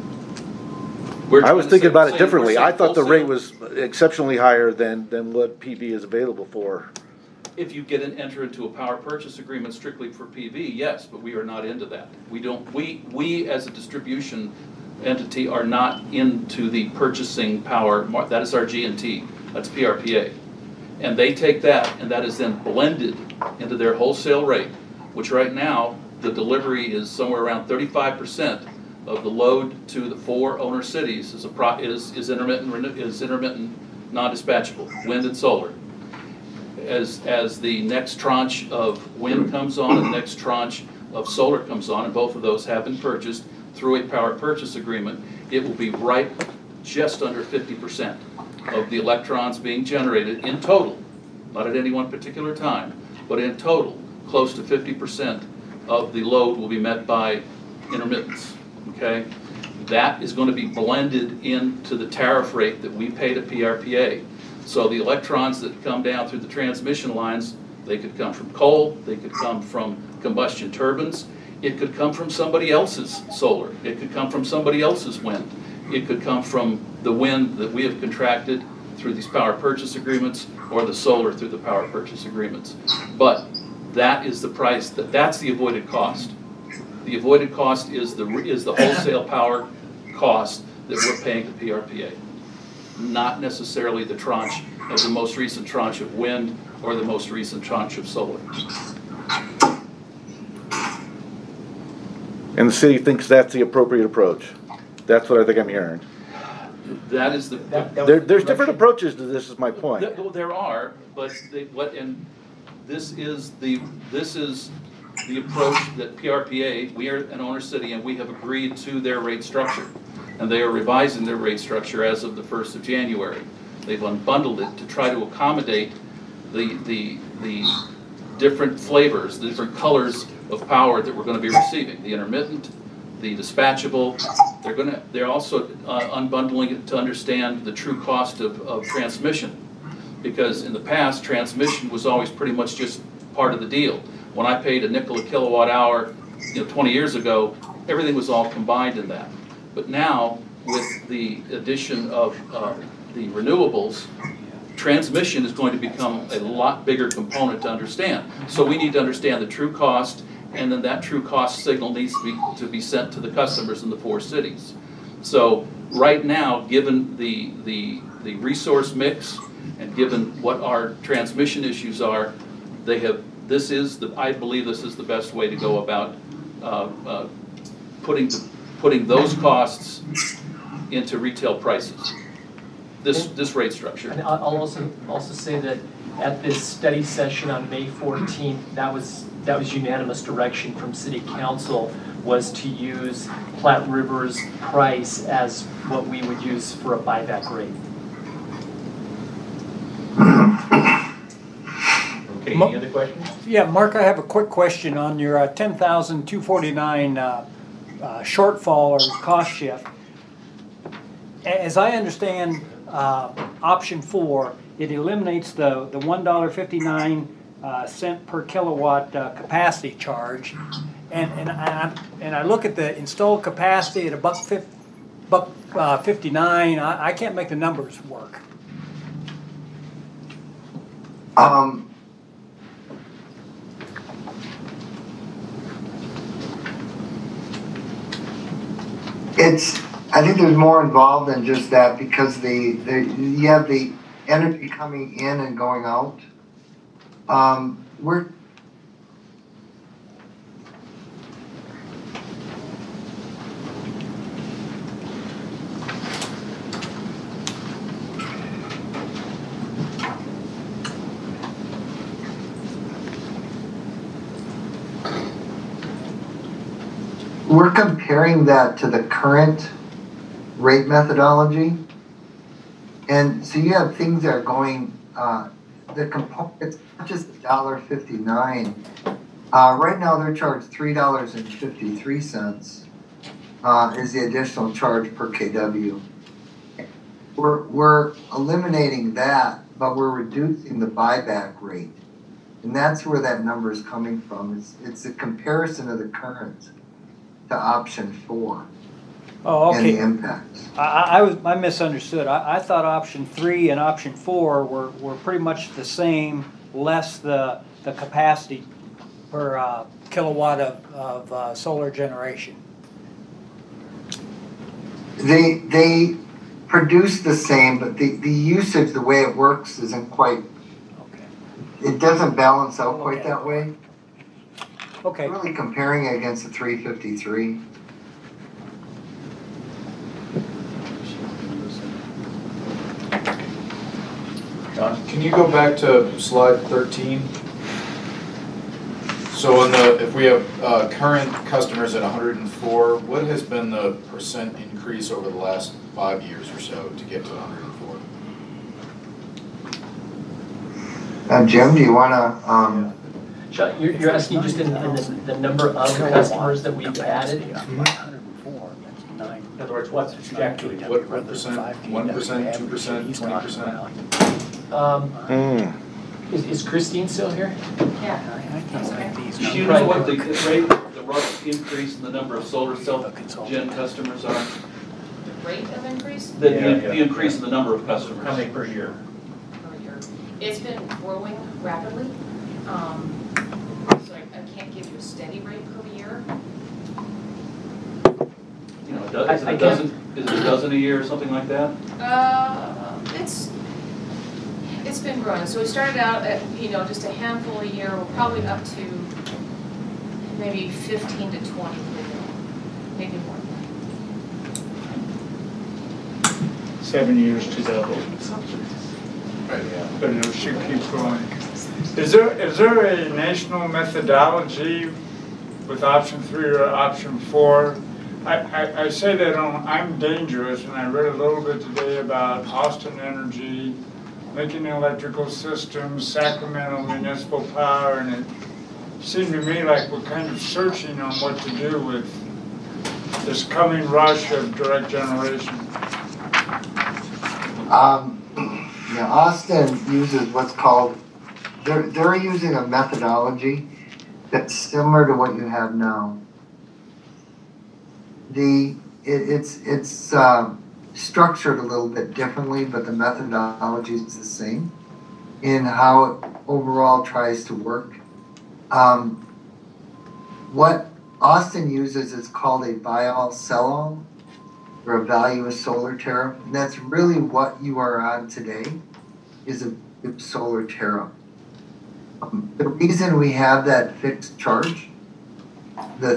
I was thinking about it differently. I thought the rate was exceptionally higher than what PV is available for. If you enter into a power purchase agreement strictly for PV, yes, but we are not into that. We as a distribution entity are not into the purchasing power. That is our G&T. That's PRPA. And they take that, and that is then blended into their wholesale rate, which right now, the delivery is somewhere around 35% of the load to the 4 owner cities is intermittent non-dispatchable, wind and solar. As the next tranche of wind comes on and the next tranche of solar comes on, and both of those have been purchased through a power purchase agreement, it will be right just under 50% of the electrons being generated in total, not at any one particular time, but in total, close to 50% of the load will be met by intermittence, okay? That is going to be blended into the tariff rate that we pay to PRPA. So the electrons that come down through the transmission lines, they could come from coal, they could come from combustion turbines, it could come from somebody else's solar, it could come from somebody else's wind, it could come from the wind that we have contracted through these power purchase agreements, or the solar through the power purchase agreements. But that is the price, that's the avoided cost. The avoided cost is the wholesale power cost that we're paying to PRPA. Not necessarily the tranche of the most recent tranche of wind or the most recent tranche of solar. And the city thinks that's the appropriate approach. That's what I think I'm hearing. That is there's different approaches to this, is my point. There are, but this is the approach that PRPA, we are an owner city, and we have agreed to their rate structure. And they are revising their rate structure as of the 1st of January. They've unbundled it to try to accommodate the different flavors, the different colors of power that we're going to be receiving. The intermittent, the dispatchable. They're also unbundling it to understand the true cost of transmission. Because in the past, transmission was always pretty much just part of the deal. When I paid a nickel a kilowatt hour, 20 years ago, everything was all combined in that. But now, with the addition of the renewables, transmission is going to become a lot bigger component to understand. So we need to understand the true cost, and then that true cost signal needs to be sent to the customers in the 4 cities. So right now, given the resource mix and given what our transmission issues are, I believe this is the best way to go about putting those costs into retail prices. This rate structure. And I'll also say that at this study session on May 14th, that was unanimous direction from City Council, was to use Platte River's price as what we would use for a buyback rate. Okay, any other questions? Yeah, Mark, I have a quick question on your 10,249 shortfall or cost shift. As I understand option 4, it eliminates the $1.59 per kilowatt capacity charge, and I look at the installed capacity at $1.59. I can't make the numbers work. I think there's more involved than just that, because you have the energy coming in and going out. We're comparing that to the current rate methodology. And so you have things that are going, the components, not just $1.59. Right now they're charged $3.53 is the additional charge per kW. We're eliminating that, but we're reducing the buyback rate. And that's where that number is coming from. It's a comparison of the current to option 4. Oh, okay. And the impacts. I misunderstood. I thought option 3 and option 4 were pretty much the same, less the capacity per kilowatt of solar generation. They produce the same, but the usage, the way it works, isn't quite. Okay. It doesn't balance out quite that way. Okay. We're really comparing it against the 353. John, can you go back to slide 13? So if we have current customers at 104, what has been the percent increase over the last 5 years or so to get to 104? Jim, do you want to? Sean, you're asking just in the number of customers that we've added? In other words, what's the trajectory? What percent? 1%, 2%, 20%? Is Christine still here? Yeah. Do you know what the rate, the rough increase in the number of solar self-gen customers are? The rate of increase? The increase in the number of customers. How many per year? Per year. It's been growing rapidly. So I can't give you a steady rate per year. You know, is it a dozen a year or something like that? It's been growing. So we started out at, just a handful a year. We're probably up to maybe 15 to 20, maybe more. 7 years to double. Right. But it should keep growing. Is there a national methodology with option 3 or option 4? I say that I'm Dangerous, and I read a little bit today about Austin Energy, Lincoln Electrical Systems, Sacramento Municipal Power, and it seemed to me like we're kind of searching on what to do with this coming rush of direct generation. Austin uses what's called, they're using a methodology that's similar to what you have now. It's structured a little bit differently, but the methodology is the same in how it overall tries to work. What Austin uses is called a buy-all, sell-all, or a value of solar tariff. And that's really what you are on today, is a solar tariff. The reason we have that fixed charge, the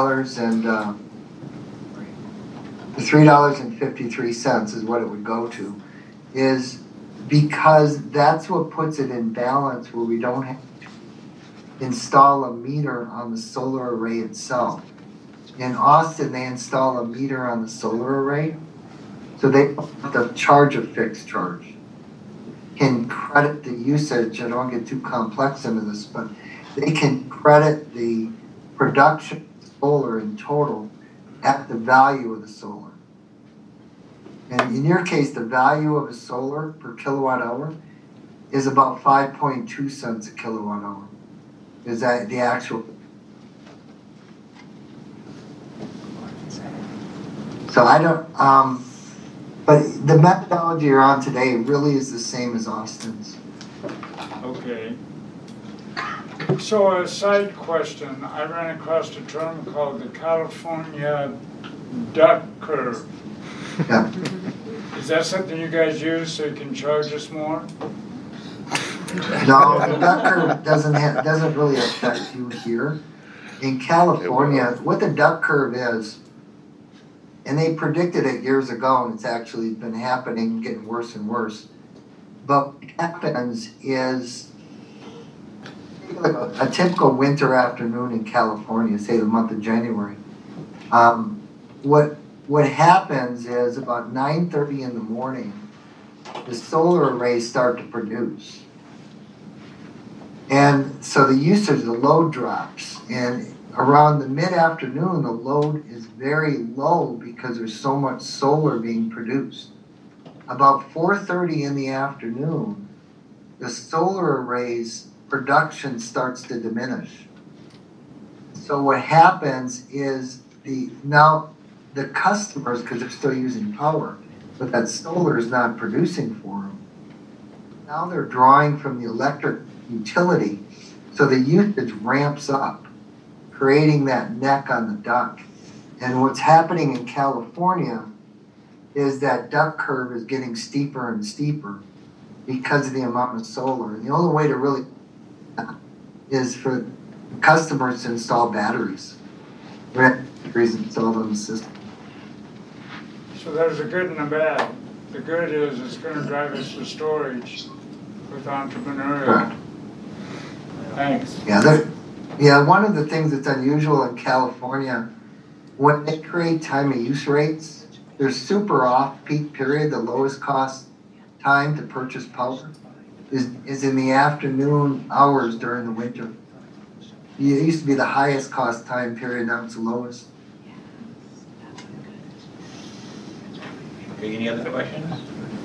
$3.53 is what it would go to, is because that's what puts it in balance, where we don't have to install a meter on the solar array itself. In Austin, they install a meter on the solar array, so they have to charge a fixed charge. Can credit the usage. I don't want to get too complex into this, but they can credit the production of solar in total at the value of the solar. And in your case, the value of a solar per kilowatt hour is about 5.2 cents a kilowatt hour. Is that the actual? So I don't, but the methodology you're on today really is the same as Austin's. Okay. So a side question, I ran across a term called the California duck curve. Yeah. Is that something you guys use so you can charge us more? No, the duck curve doesn't really affect you here. In California, what the duck curve is, and they predicted it years ago, and it's actually been happening, getting worse and worse. But what happens is a typical winter afternoon in California, say the month of January. What happens is about 9:30 in the morning, the solar arrays start to produce. And so the usage, the load drops. And around the mid-afternoon, the load is very low because there's so much solar being produced. About 4:30 in the afternoon, the solar arrays production starts to diminish. So what happens is now the customers, because they're still using power, but that solar is not producing for them, now they're drawing from the electric utility, so the usage ramps up, creating that neck on the duck. And what's happening in California is that duck curve is getting steeper and steeper because of the amount of solar. And the only way to really is for customers to install batteries. Batteries installed on the system. So there's a good and a bad. The good is it's going to drive us to storage with entrepreneurial. Correct. Thanks. Yeah, one of the things that's unusual in California, when they create time of use rates, their super off-peak period, the lowest cost time to purchase power, is in the afternoon hours during the winter. It used to be the highest cost time period, now it's the lowest. Okay, any other questions?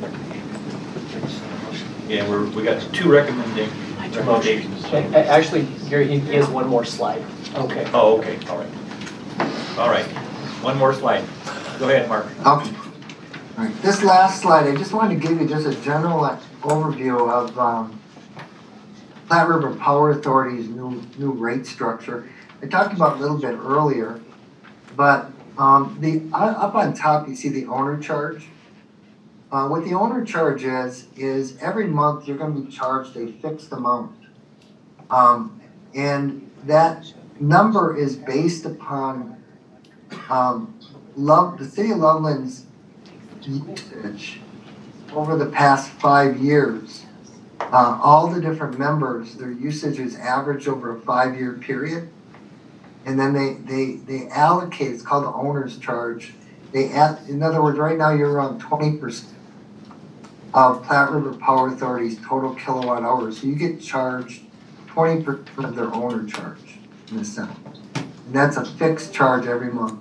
Yeah, we got two recommendations. Actually, Gary, he has one more slide. Okay. Oh, okay, all right. All right, one more slide. Go ahead, Mark. Okay. All right. This last slide, I just wanted to give you just a general overview of Platte River Power Authority's new rate structure. I talked about it a little bit earlier, but up on top you see the owner charge. What the owner charge is every month you're going to be charged a fixed amount. And that number is based upon the City of Loveland's usage over the past 5 years. All the different members, their usage is averaged over a 5-year period. And then they allocate, it's called the owner's charge. In other words, right now you're around 20% of Platte River Power Authority's total kilowatt hours. So you get charged 20% of their owner charge, in a sense. And that's a fixed charge every month.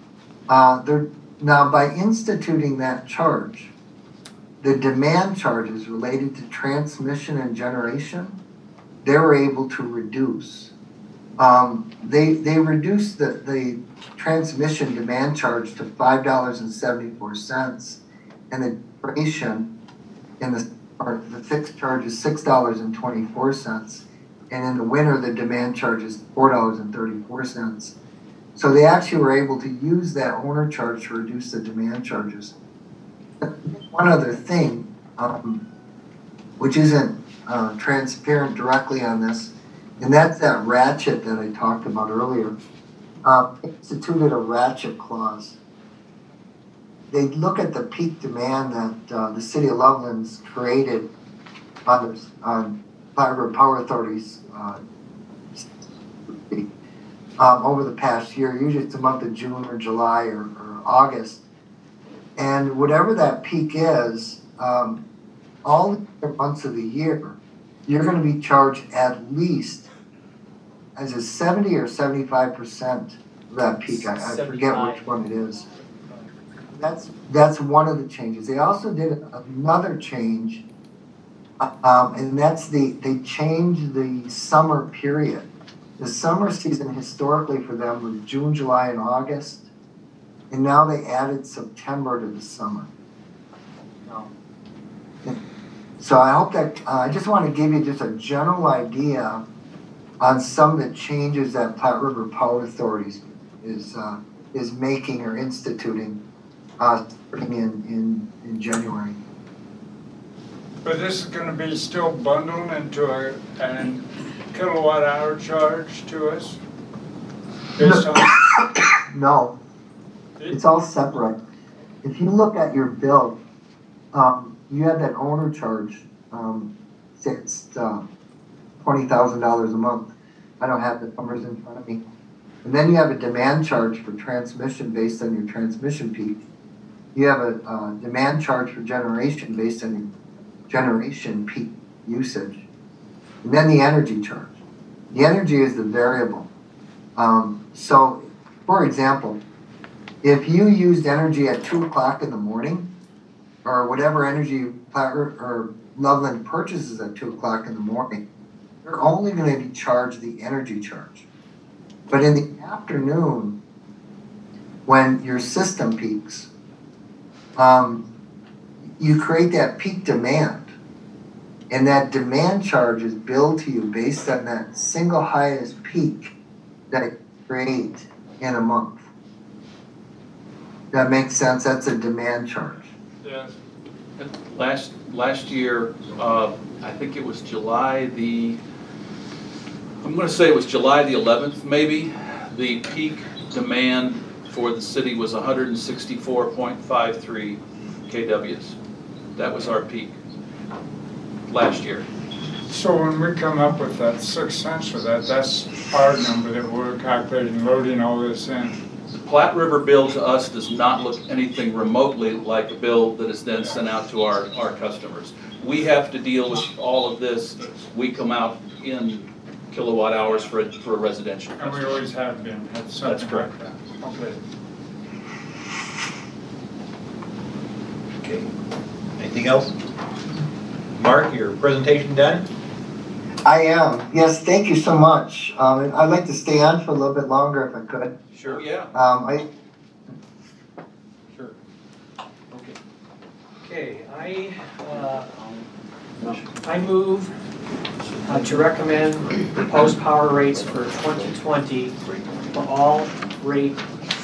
Now, by instituting that charge, the demand charges related to transmission and generation, they were able to reduce. They reduced the transmission demand charge to $5.74, and the generation in the fixed charge is $6.24, and in the winter the demand charge is $4.34. So they actually were able to use that owner charge to reduce the demand charges. One other thing, which isn't transparent directly on this, and that's that ratchet that I talked about earlier. Instituted a ratchet clause. They look at the peak demand that the City of Loveland's created on Platte River Power Authority's over the past year. Usually it's the month of June or July or August. And whatever that peak is, all the months of the year, you're going to be charged at least as a 70 or 75% of that peak. I forget which one it is. That's one of the changes. They also did another change, and that's they changed the summer period. The summer season historically for them was June, July, and August, and now they added September to the summer. So I hope that, I just want to give you just a general idea on some of the changes that Platte River Power Authority is making or instituting starting in January. But this is gonna be still bundled into a kilowatt hour charge to us? Based on, No, it's all separate. If you look at your bill, you have that owner charge, it's $20,000 a month. I don't have the numbers in front of me. And then you have a demand charge for transmission based on your transmission peak. You have a demand charge for generation based on your generation peak usage. And then the energy charge. The energy is the variable. So, for example, if you used energy at 2 o'clock in the morning, or whatever energy Loveland purchases at 2 o'clock in the morning, they're only going to be charged the energy charge. But in the afternoon, when your system peaks, you create that peak demand. And that demand charge is billed to you based on that single highest peak that it creates in a month. That makes sense? That's a demand charge. yes. Last year, I think it was July the 11th maybe, the peak demand for the city was 164.53 kWs. That was our peak last year. So when we come up with that 6 cents for that, that's our number that we're calculating, loading all this in. The Platte River bill to us does not look anything remotely like a bill that is then sent out to our customers. We have to deal with all of this. We come out in kilowatt hours for a residential And customer. we always have been, had something That's correct. like that. Okay. Okay. Anything else? Mark, your presentation done? I am. Yes, thank you so much. I'd like to stay on for a little bit longer if I could. Sure, yeah. Sure. Okay, I move to recommend proposed power rates for 2020 for all rate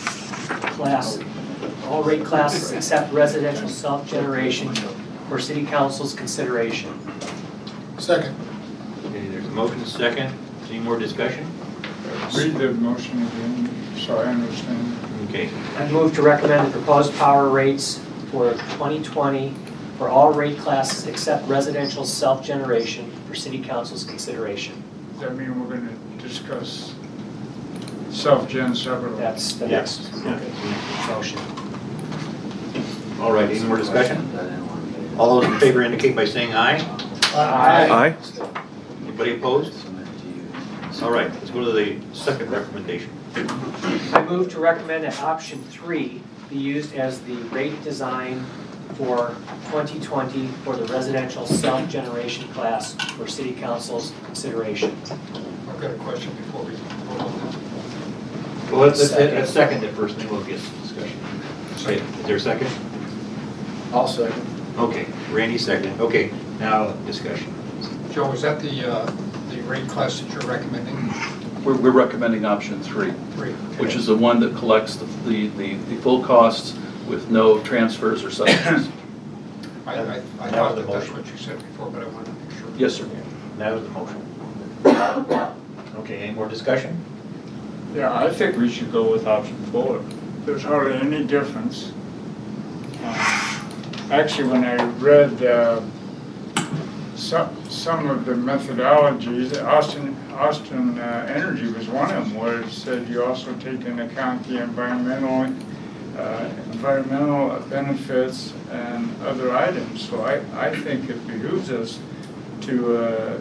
classes except residential self-generation for City Council's consideration. Second. Okay, there's a motion, second. Any more discussion? Read the motion again, so I understand. Okay. I move to recommend the proposed power rates for 2020 for all rate classes except residential self-generation for City Council's consideration. Does that mean we're gonna discuss self-gen separately? That's the next motion. All right, any more discussion? All those in favor indicate by saying aye. Aye. Anybody opposed? All right, let's go to the second recommendation. I move to recommend that option 3 be used as the rate design for 2020 for the residential self-generation class for City Council's consideration. I've got a question before we vote on that. Well, let's second it first, then we'll get some discussion. Okay, is there a second? I'll second. Okay, Randy second. Okay, now discussion. Joe, is that the rate class that you're recommending? We're recommending option 3, which is the one that collects the full costs with no transfers or subsidies. I thought that's what you said before, but I wanted to make sure. Yes, sir. That was the motion. Okay, any more discussion? Yeah, I think we should go with option 4. There's hardly any difference. Actually, when I read some of the methodologies, Austin Energy was one of them, where it said you also take into account the environmental benefits and other items. So I think it behooves us to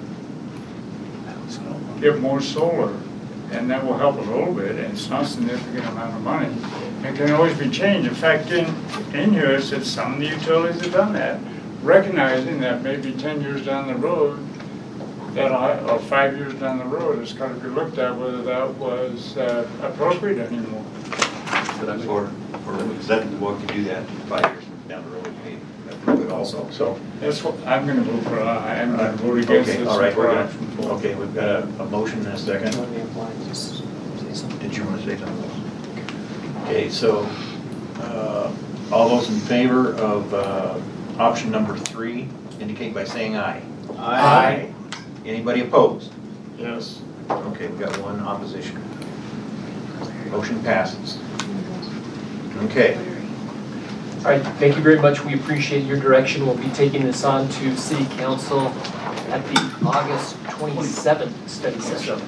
get more solar, and that will help a little bit, and it's not a significant amount of money. It can always be changed. In fact, in here it said some of the utilities have done that, recognizing that maybe 10 years down the road, or 5 years down the road, it's got to be looked at whether that was appropriate anymore. Or is that, what could do that 5 years down the road? Approve it all? also, so. That's what, I'm gonna vote for aye, I'm gonna vote against Okay, this. all right, we're for gonna, option 4. okay, we've got a motion and a second. Did you want to say something? Okay, so, all those in favor of option number 3 indicate by saying aye. Aye. Anybody opposed? Yes. Okay, we got one opposition. Motion passes. Okay. All right, thank you very much. We appreciate your direction. We'll be taking this on to City Council at the August 27th study session.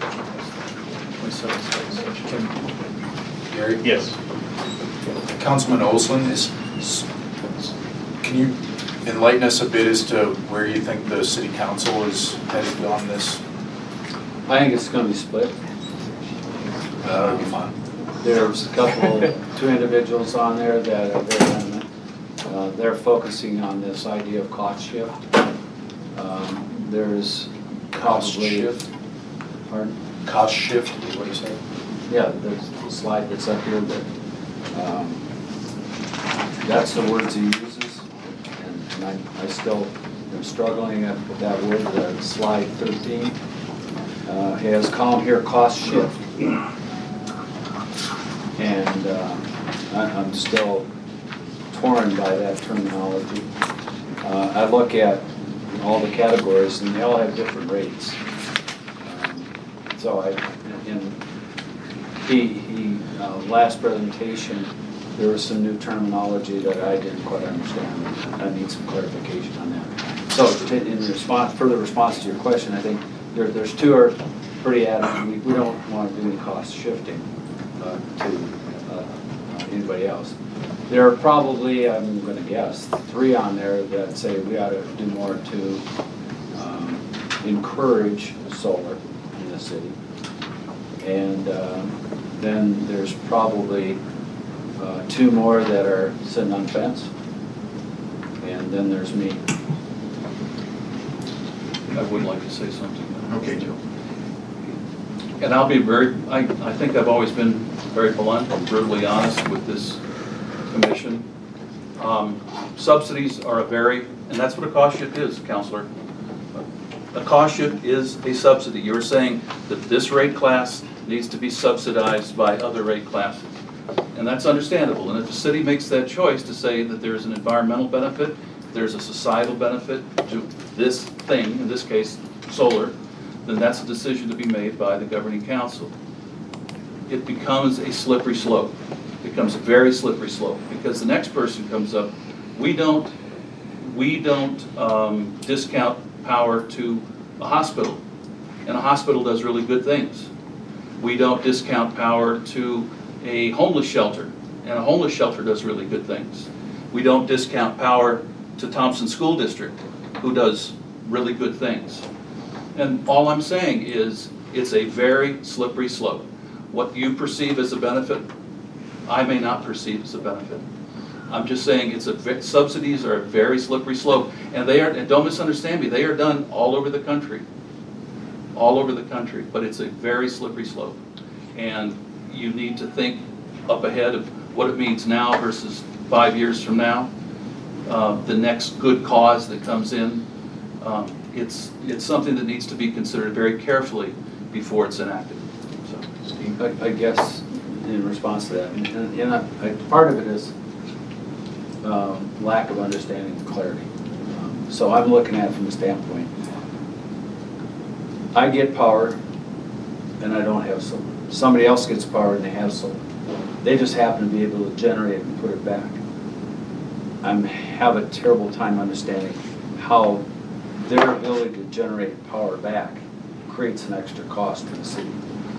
Gary? Yes. Councilman Olson, can you enlighten us a bit as to where you think the city council is headed on this? I think it's going to be split. That would be fun. There's a couple, 2 individuals on there that are very adamant. They're focusing on this idea of cost shift. There's Cost probably- shift? Pardon? Cost shift is what you said? Yeah, there's a slide that's up here that, that's the words he uses. And I still am struggling with that word, slide 13. He has a column here, cost shift. And I'm still torn by that terminology. I look at all the categories and they all have different rates. So last presentation, there was some new terminology that I didn't quite understand. I need some clarification on that. So in further response to your question, I think there's 2 are pretty adamant. We don't want to do any cost shifting to anybody else. There are probably, I'm going to guess, 3 on there that say we ought to do more to encourage solar in the city. And then there's probably 2 more that are sitting on the fence. And then there's me. I would like to say something. Okay, Joe. And I'll be I think I've always been very blunt and brutally honest with this commission. Subsidies are and that's what a cost shift is, Counselor. A cost shift is a subsidy. You're saying that this rate class needs to be subsidized by other rate classes. And that's understandable. And if the city makes that choice to say that there's an environmental benefit, there's a societal benefit to this thing, in this case, solar, then that's a decision to be made by the governing council. It becomes a slippery slope. It becomes a very slippery slope because the next person comes up. We don't discount power to a hospital, and a hospital does really good things. We don't discount power to a homeless shelter, and a homeless shelter does really good things. We don't discount power to Thompson School District, who does really good things. And all I'm saying is it's a very slippery slope. What you perceive as a benefit, I may not perceive as a benefit. I'm just saying subsidies are a very slippery slope, and and don't misunderstand me, they are done all over the country. All over the country, but it's a very slippery slope. And you need to think up ahead of what it means now versus 5 years from now. The next good cause that comes in, it's something that needs to be considered very carefully before it's enacted. So, Steve? I guess in response to that, and part of it is lack of understanding and clarity. So I'm looking at it from the standpoint, I get power and I don't have solar. Somebody else gets power and they have solar. They just happen to be able to generate it and put it back. I have a terrible time understanding how their ability to generate power back creates an extra cost to the city.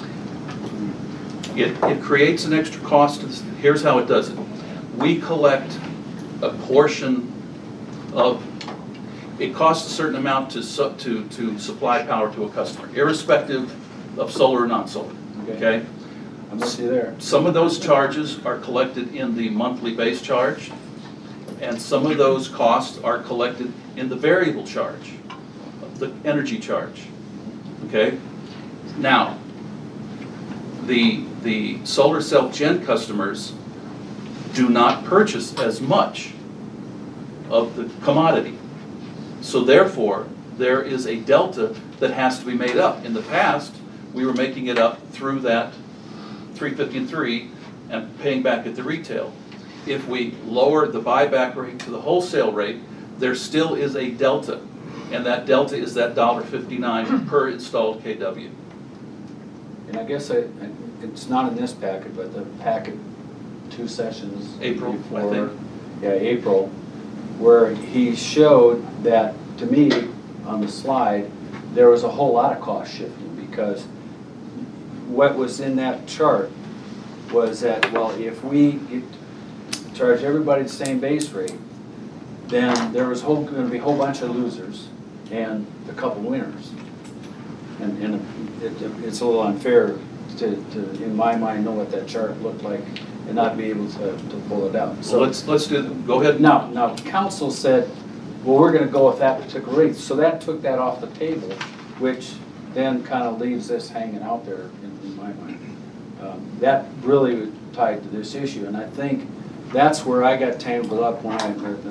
It creates an extra cost. Here's how it does it. We collect a portion of, it costs a certain amount to supply power to a customer, irrespective of solar or non-solar, okay? I'm with you there. Some of those charges are collected in the monthly base charge, and some of those costs are collected in the variable charge, the energy charge, okay? Now, the solar cell gen customers do not purchase as much of the commodity. So therefore, there is a delta that has to be made up. In the past, we were making it up through that $3.53 and paying back at the retail. If we lower the buyback rate to the wholesale rate, there still is a delta, and that delta is that $1.59 per installed KW. And I guess it's not in this packet, but the packet 2 sessions April, before, I think. Yeah, April, where he showed that, to me, on the slide, there was a whole lot of cost shifting, because what was in that chart was that, well, if we charge everybody the same base rate, then there was going to be a whole bunch of losers and a couple winners. And it's a little unfair to, in my mind, know what that chart looked like and not be able to pull it out. So let's do, go ahead. Now, council said, well, we're going to go with that particular rate. So that took that off the table, which then kind of leaves this hanging out there in my mind. That really tied to this issue, and I think that's where I got tangled up when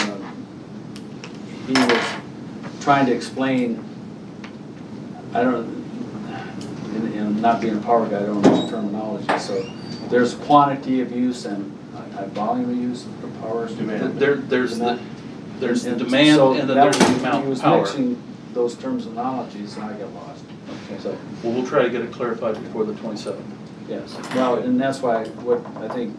he was trying to explain, I don't know, and not being a power guy, I don't know the terminology, so there's quantity of use and volume of use of power. Demand. There's the demand, so and then there's the amount he was of power. mixing those terminologies, and I got lost. Okay. So, well, we'll try to get it clarified before the 27th. yes. Now, and that's why what I think,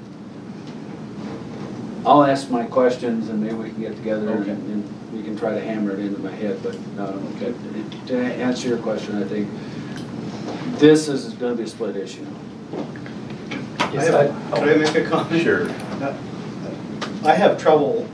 I'll ask my questions and maybe we can get together and we can try to hammer it into my head. But to answer your question, I think this is going to be a split issue. Can I make a comment? Sure. I have trouble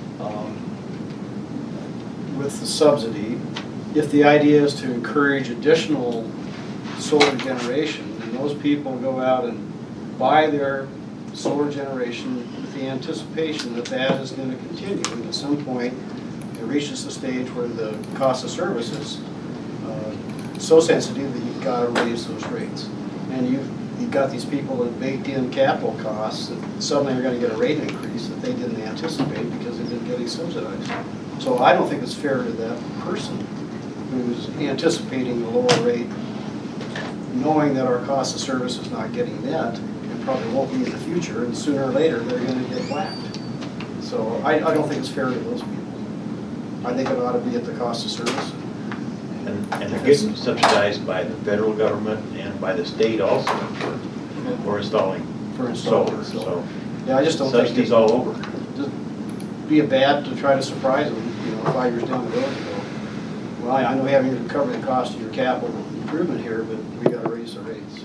with the subsidy if the idea is to encourage additional solar generation, and those people go out and buy their solar generation with the anticipation that that is going to continue, and at some point it reaches the stage where the cost of service is so sensitive that you've got to raise those rates. And you've got these people that baked in capital costs that suddenly are going to get a rate increase that they didn't anticipate because they've been getting subsidized. So I don't think it's fair to that person who's anticipating a lower rate, knowing that our cost of service is not getting met and probably won't be in the future, and sooner or later they're going to get whacked. So I don't think it's fair to those people. I think it ought to be at the cost of service. And they're getting subsidized by the federal government and by the state also for installing solar. So yeah, I just don't think subsidies all over. Just be a bad to try to surprise them, 5 years down the road. Well, I know we haven't covered the cost of your capital improvement here, but we got to raise the rates.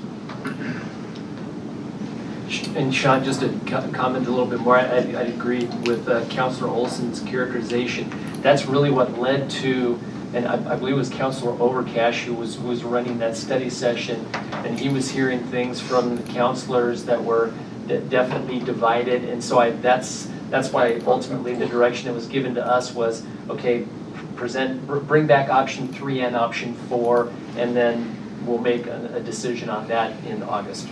And Sean, just to comment a little bit more, I agree with Councilor Olson's characterization. That's really what led to, and I believe it was Councilor Overcash who was running that study session, and he was hearing things from the councilors that were definitely divided, and so that's why ultimately the direction that was given to us was, okay, bring back option 3 and option 4, and then we'll make a decision on that in August.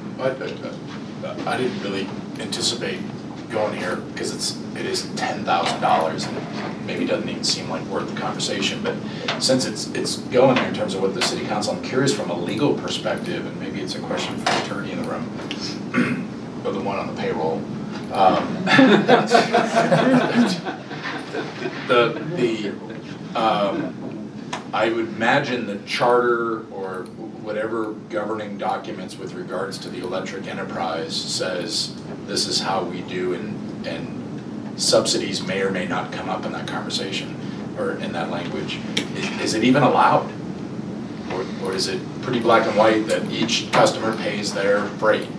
I didn't really anticipate going here because it is $10,000 and it maybe doesn't even seem like worth the conversation. But since it's going there in terms of what the city council, I'm curious from a legal perspective, and maybe it's a question for the attorney in the room, or the one on the payroll. I would imagine the charter or whatever governing documents with regards to the electric enterprise says this is how we do, and subsidies may or may not come up in that conversation or in that language. Is it even allowed? Or is it pretty black and white that each customer pays their freight?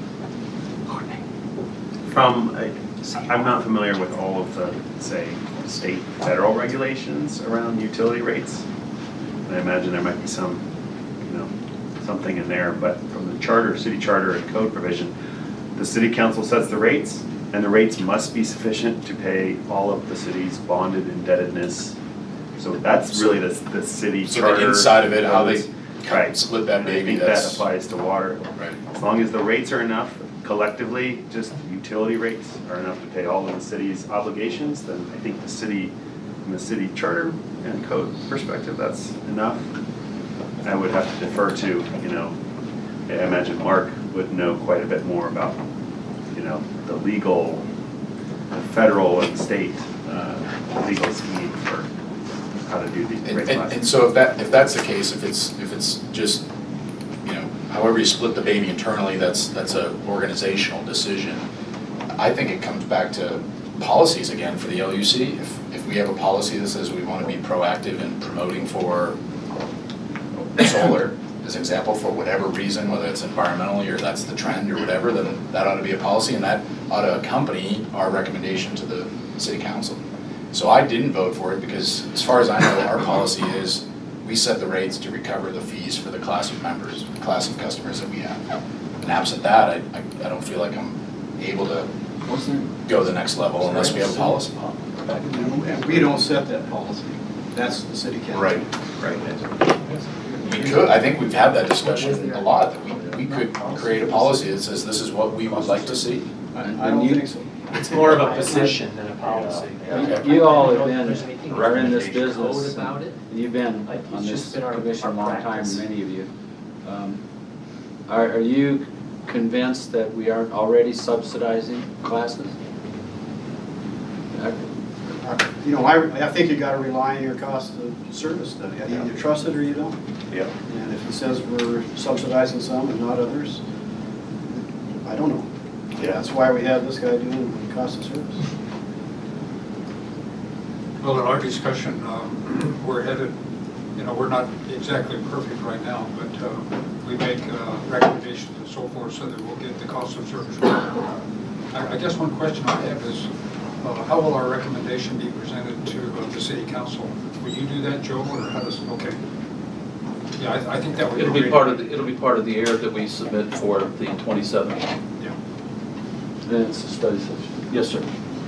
I'm not familiar with all of the, say, state federal regulations around utility rates. And I imagine there might be some, something in there, but from the charter, city charter and code provision, the city council sets the rates, and the rates must be sufficient to pay all of the city's bonded indebtedness. So that's really the city charter. So the inside of it, how they right. split that baby. I think that applies to water. Right. As long as the rates are enough, collectively, just utility rates are enough to pay all of the city's obligations, then I think the city, from the city charter and code perspective, that's enough. I would have to defer to, you know, I imagine Mark would know quite a bit more about, you know, the legal, the federal and state legal scheme for how to do these rate classes. And so if that's the case, if it's just, you know, however you split the baby internally, that's a organizational decision. I think it comes back to policies again for the LUC. If we have a policy that says we want to be proactive in promoting for solar, as an example, for whatever reason, whether it's environmentally or that's the trend or whatever, then that ought to be a policy and that ought to accompany our recommendation to the city council. So I didn't vote for it because as far as I know, our policy is we set the rates to recover the fees for the class of members, class of customers that we have. And absent that, I don't feel like I'm able to go the next level unless we have a policy. And we don't set that policy. That's the city council. Right. We could, I think we've had that discussion a lot, that we could create a policy that says this is what we would like to see. I don't think so. It's more of a position than a policy. You all have been, are in this business, about it. you've been Like, on it's this just been our commission a long time, practice. many of you. Are you convinced that we aren't already subsidizing classes? You know, I think you gotta rely on your cost of service study. Either you trust it or you don't. Yep. And if it says we're subsidizing some and not others, I don't know. Yeah. That's why we have this guy doing the cost of service. Well, in our discussion, we're headed, you know, we're not exactly perfect right now, but we make recommendations and so forth so that we'll get the cost of service. I guess one question I have is, how will our recommendation be presented to the city council? Will you do that, Joe, or how does, okay. Yeah, I think that would be It'll be great. it'll be part of the air that we submit for the 27th. Yeah. Then it's a study session. Yes, sir.